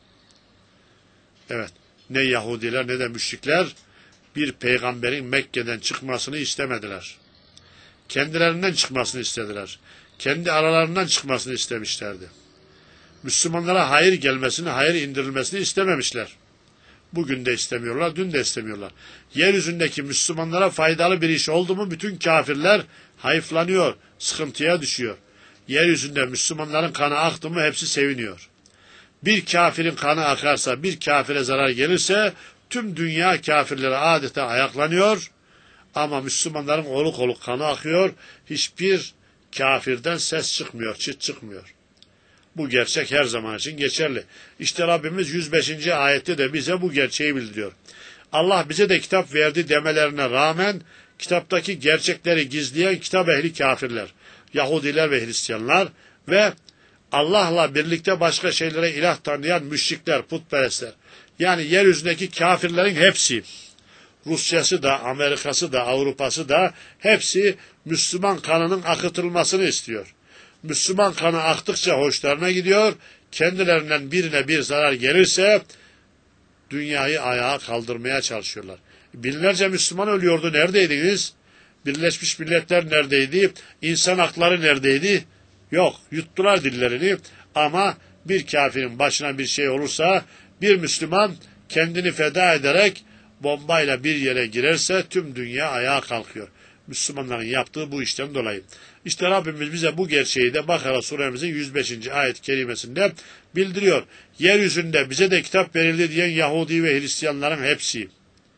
Evet, ne Yahudiler ne de müşrikler bir peygamberin Mekke'den çıkmasını istemediler. Kendilerinden çıkmasını istediler. Kendi aralarından çıkmasını istemişlerdi. Müslümanlara hayır gelmesini, hayır indirilmesini istememişler. Bugün de istemiyorlar, dün de istemiyorlar. Yeryüzündeki Müslümanlara faydalı bir iş oldu mu bütün kafirler hayıflanıyor, sıkıntıya düşüyor. Yeryüzünde Müslümanların kanı aktı mı hepsi seviniyor. Bir kafirin kanı akarsa, bir kafire zarar gelirse tüm dünya kafirlere adeta ayaklanıyor. Ama Müslümanların oluk oluk kanı akıyor, hiçbir kafirden ses çıkmıyor, çıt çıkmıyor. Bu gerçek her zaman için geçerli. İşte Rabbimiz yüz beşinci ayette de bize bu gerçeği bildiriyor. Allah bize de kitap verdi demelerine rağmen kitaptaki gerçekleri gizleyen kitap ehli kafirler, Yahudiler ve Hristiyanlar ve Allah'la birlikte başka şeylere ilah tanıyan müşrikler, putperestler, yani yeryüzündeki kafirlerin hepsi, Rusya'sı da, Amerika'sı da, Avrupa'sı da hepsi Müslüman kanının akıtılmasını istiyor. Müslüman kanı aktıkça hoşlarına gidiyor, kendilerinden birine bir zarar gelirse dünyayı ayağa kaldırmaya çalışıyorlar. Binlerce Müslüman ölüyordu, neredeydiniz? Birleşmiş Milletler neredeydi? İnsan hakları neredeydi? Yok, yuttular dillerini ama bir kafirin başına bir şey olursa bir Müslüman kendini feda ederek bombayla bir yere girerse tüm dünya ayağa kalkıyor. Müslümanların yaptığı bu işten dolayı. İşte Rabbimiz bize bu gerçeği de Bakara suremizin yüz beşinci ayet kerimesinde bildiriyor. Yeryüzünde bize de kitap verildi diyen Yahudi ve Hristiyanların hepsi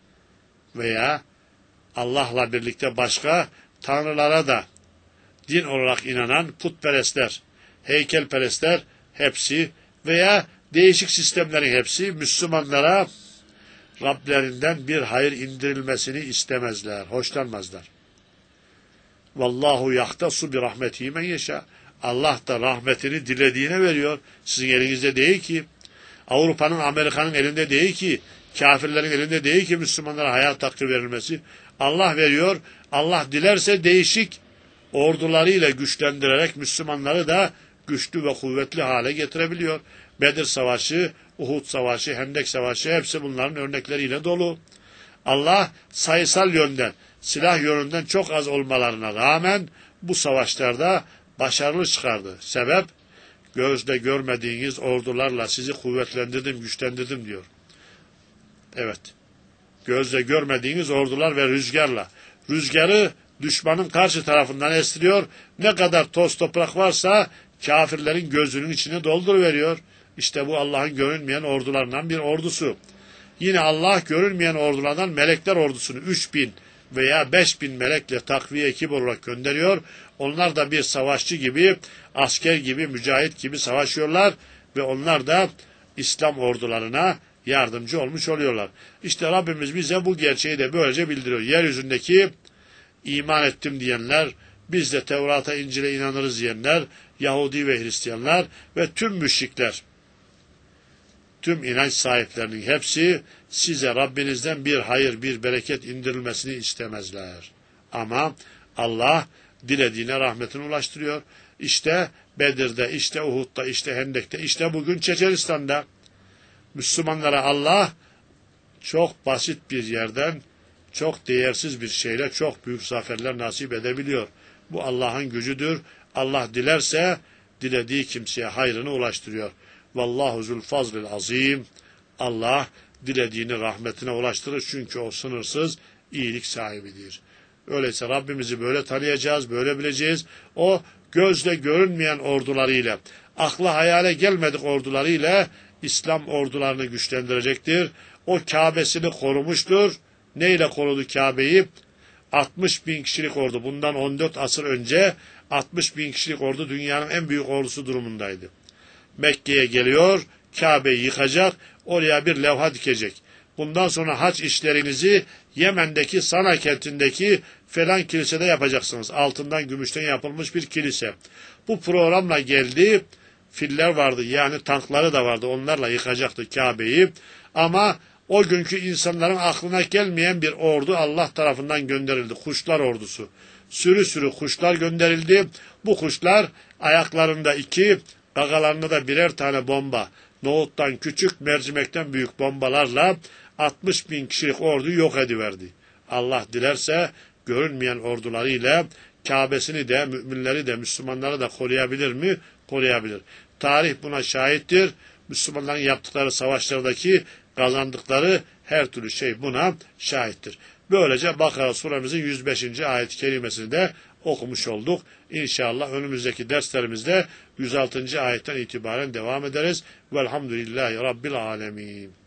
veya Allah'la birlikte başka tanrılara da din olarak inanan putperestler, heykelperestler hepsi veya değişik sistemlerin hepsi Müslümanlara Rablerinden bir hayır indirilmesini istemezler, hoşlanmazlar. Vallahu yahtasu bi rahmetihi men yeşâ. Allah da rahmetini dilediğine veriyor. Sizin elinizde değil ki. Avrupa'nın, Amerika'nın elinde değil ki. Kafirlerin elinde değil ki Müslümanlara hayat hakkı verilmesi. Allah veriyor. Allah dilerse değişik ordularıyla güçlendirerek Müslümanları da güçlü ve kuvvetli hale getirebiliyor. Bedir Savaşı, Uhud Savaşı, Hendek Savaşı hepsi bunların örnekleriyle dolu. Allah sayısal yönden, silah yönünden çok az olmalarına rağmen bu savaşlarda başarılı çıkardı. Sebep, gözle görmediğiniz ordularla sizi kuvvetlendirdim, güçlendirdim diyor. Evet, gözle görmediğiniz ordular ve rüzgarla. Rüzgarı düşmanın karşı tarafından estiriyor. Ne kadar toz toprak varsa kafirlerin gözünün içine dolduruveriyor. İşte bu Allah'ın görünmeyen ordularından bir ordusu. Yine Allah görünmeyen ordulardan melekler ordusunu üç bin veya beş bin melekle takviye ekip olarak gönderiyor. Onlar da bir savaşçı gibi, asker gibi, mücahit gibi savaşıyorlar ve onlar da İslam ordularına yardımcı olmuş oluyorlar. İşte Rabbimiz bize bu gerçeği de böylece bildiriyor. Yeryüzündeki iman ettim diyenler, biz de Tevrat'a, İncil'e inanırız diyenler, Yahudi ve Hristiyanlar ve tüm müşrikler, tüm inanç sahiplerinin hepsi size Rabbinizden bir hayır, bir bereket indirilmesini istemezler. Ama Allah dilediğine rahmetini ulaştırıyor. İşte Bedir'de, işte Uhud'da, işte Hendek'te, işte bugün Çeçenistan'da Müslümanlara Allah çok basit bir yerden, çok değersiz bir şeyle çok büyük zaferler nasip edebiliyor. Bu Allah'ın gücüdür. Allah dilerse dilediği kimseye hayrını ulaştırıyor. Vallahu zul fazlil azim. Allah dilediğini rahmetine ulaştırır çünkü o sınırsız iyilik sahibidir. Öyleyse Rabbimizi böyle tanıyacağız, böyle bileceğiz. O gözle görünmeyen ordularıyla, akla hayale gelmedik ordularıyla İslam ordularını güçlendirecektir. O Kabe'sini korumuştur. Neyle korudu Kabe'yi? altmış bin kişilik ordu. Bundan on dört asır önce altmış bin kişilik ordu dünyanın en büyük ordusu durumundaydı. Mekke'ye geliyor, Kabe'yi yıkacak, oraya bir levha dikecek. bundan sonra hac işlerinizi Yemen'deki Sana kentindeki falan kilisede yapacaksınız. Altından, gümüşten yapılmış bir kilise. Bu programla geldi. Filler vardı, yani tankları da vardı. Onlarla yıkacaktı Kabe'yi. Ama o günkü insanların aklına gelmeyen bir ordu Allah tarafından gönderildi. Kuşlar ordusu. Sürü sürü kuşlar gönderildi. Bu kuşlar ayaklarında iki, gagalarında da birer tane bomba. Nohuttan küçük, mercimekten büyük bombalarla altmış bin kişilik orduyu yok ediverdi. Allah dilerse görünmeyen ordularıyla Kabe'sini de, müminleri de, Müslümanları da koruyabilir mi? Koruyabilir. Tarih buna şahittir. Müslümanların yaptıkları savaşlardaki kazandıkları her türlü şey buna şahittir. Böylece Bakara suremizin yüz beşinci ayet-i kerimesini de okumuş olduk. İnşallah önümüzdeki derslerimizde yüz altıncı ayetten itibaren devam ederiz. Velhamdülillahi Rabbil alemin.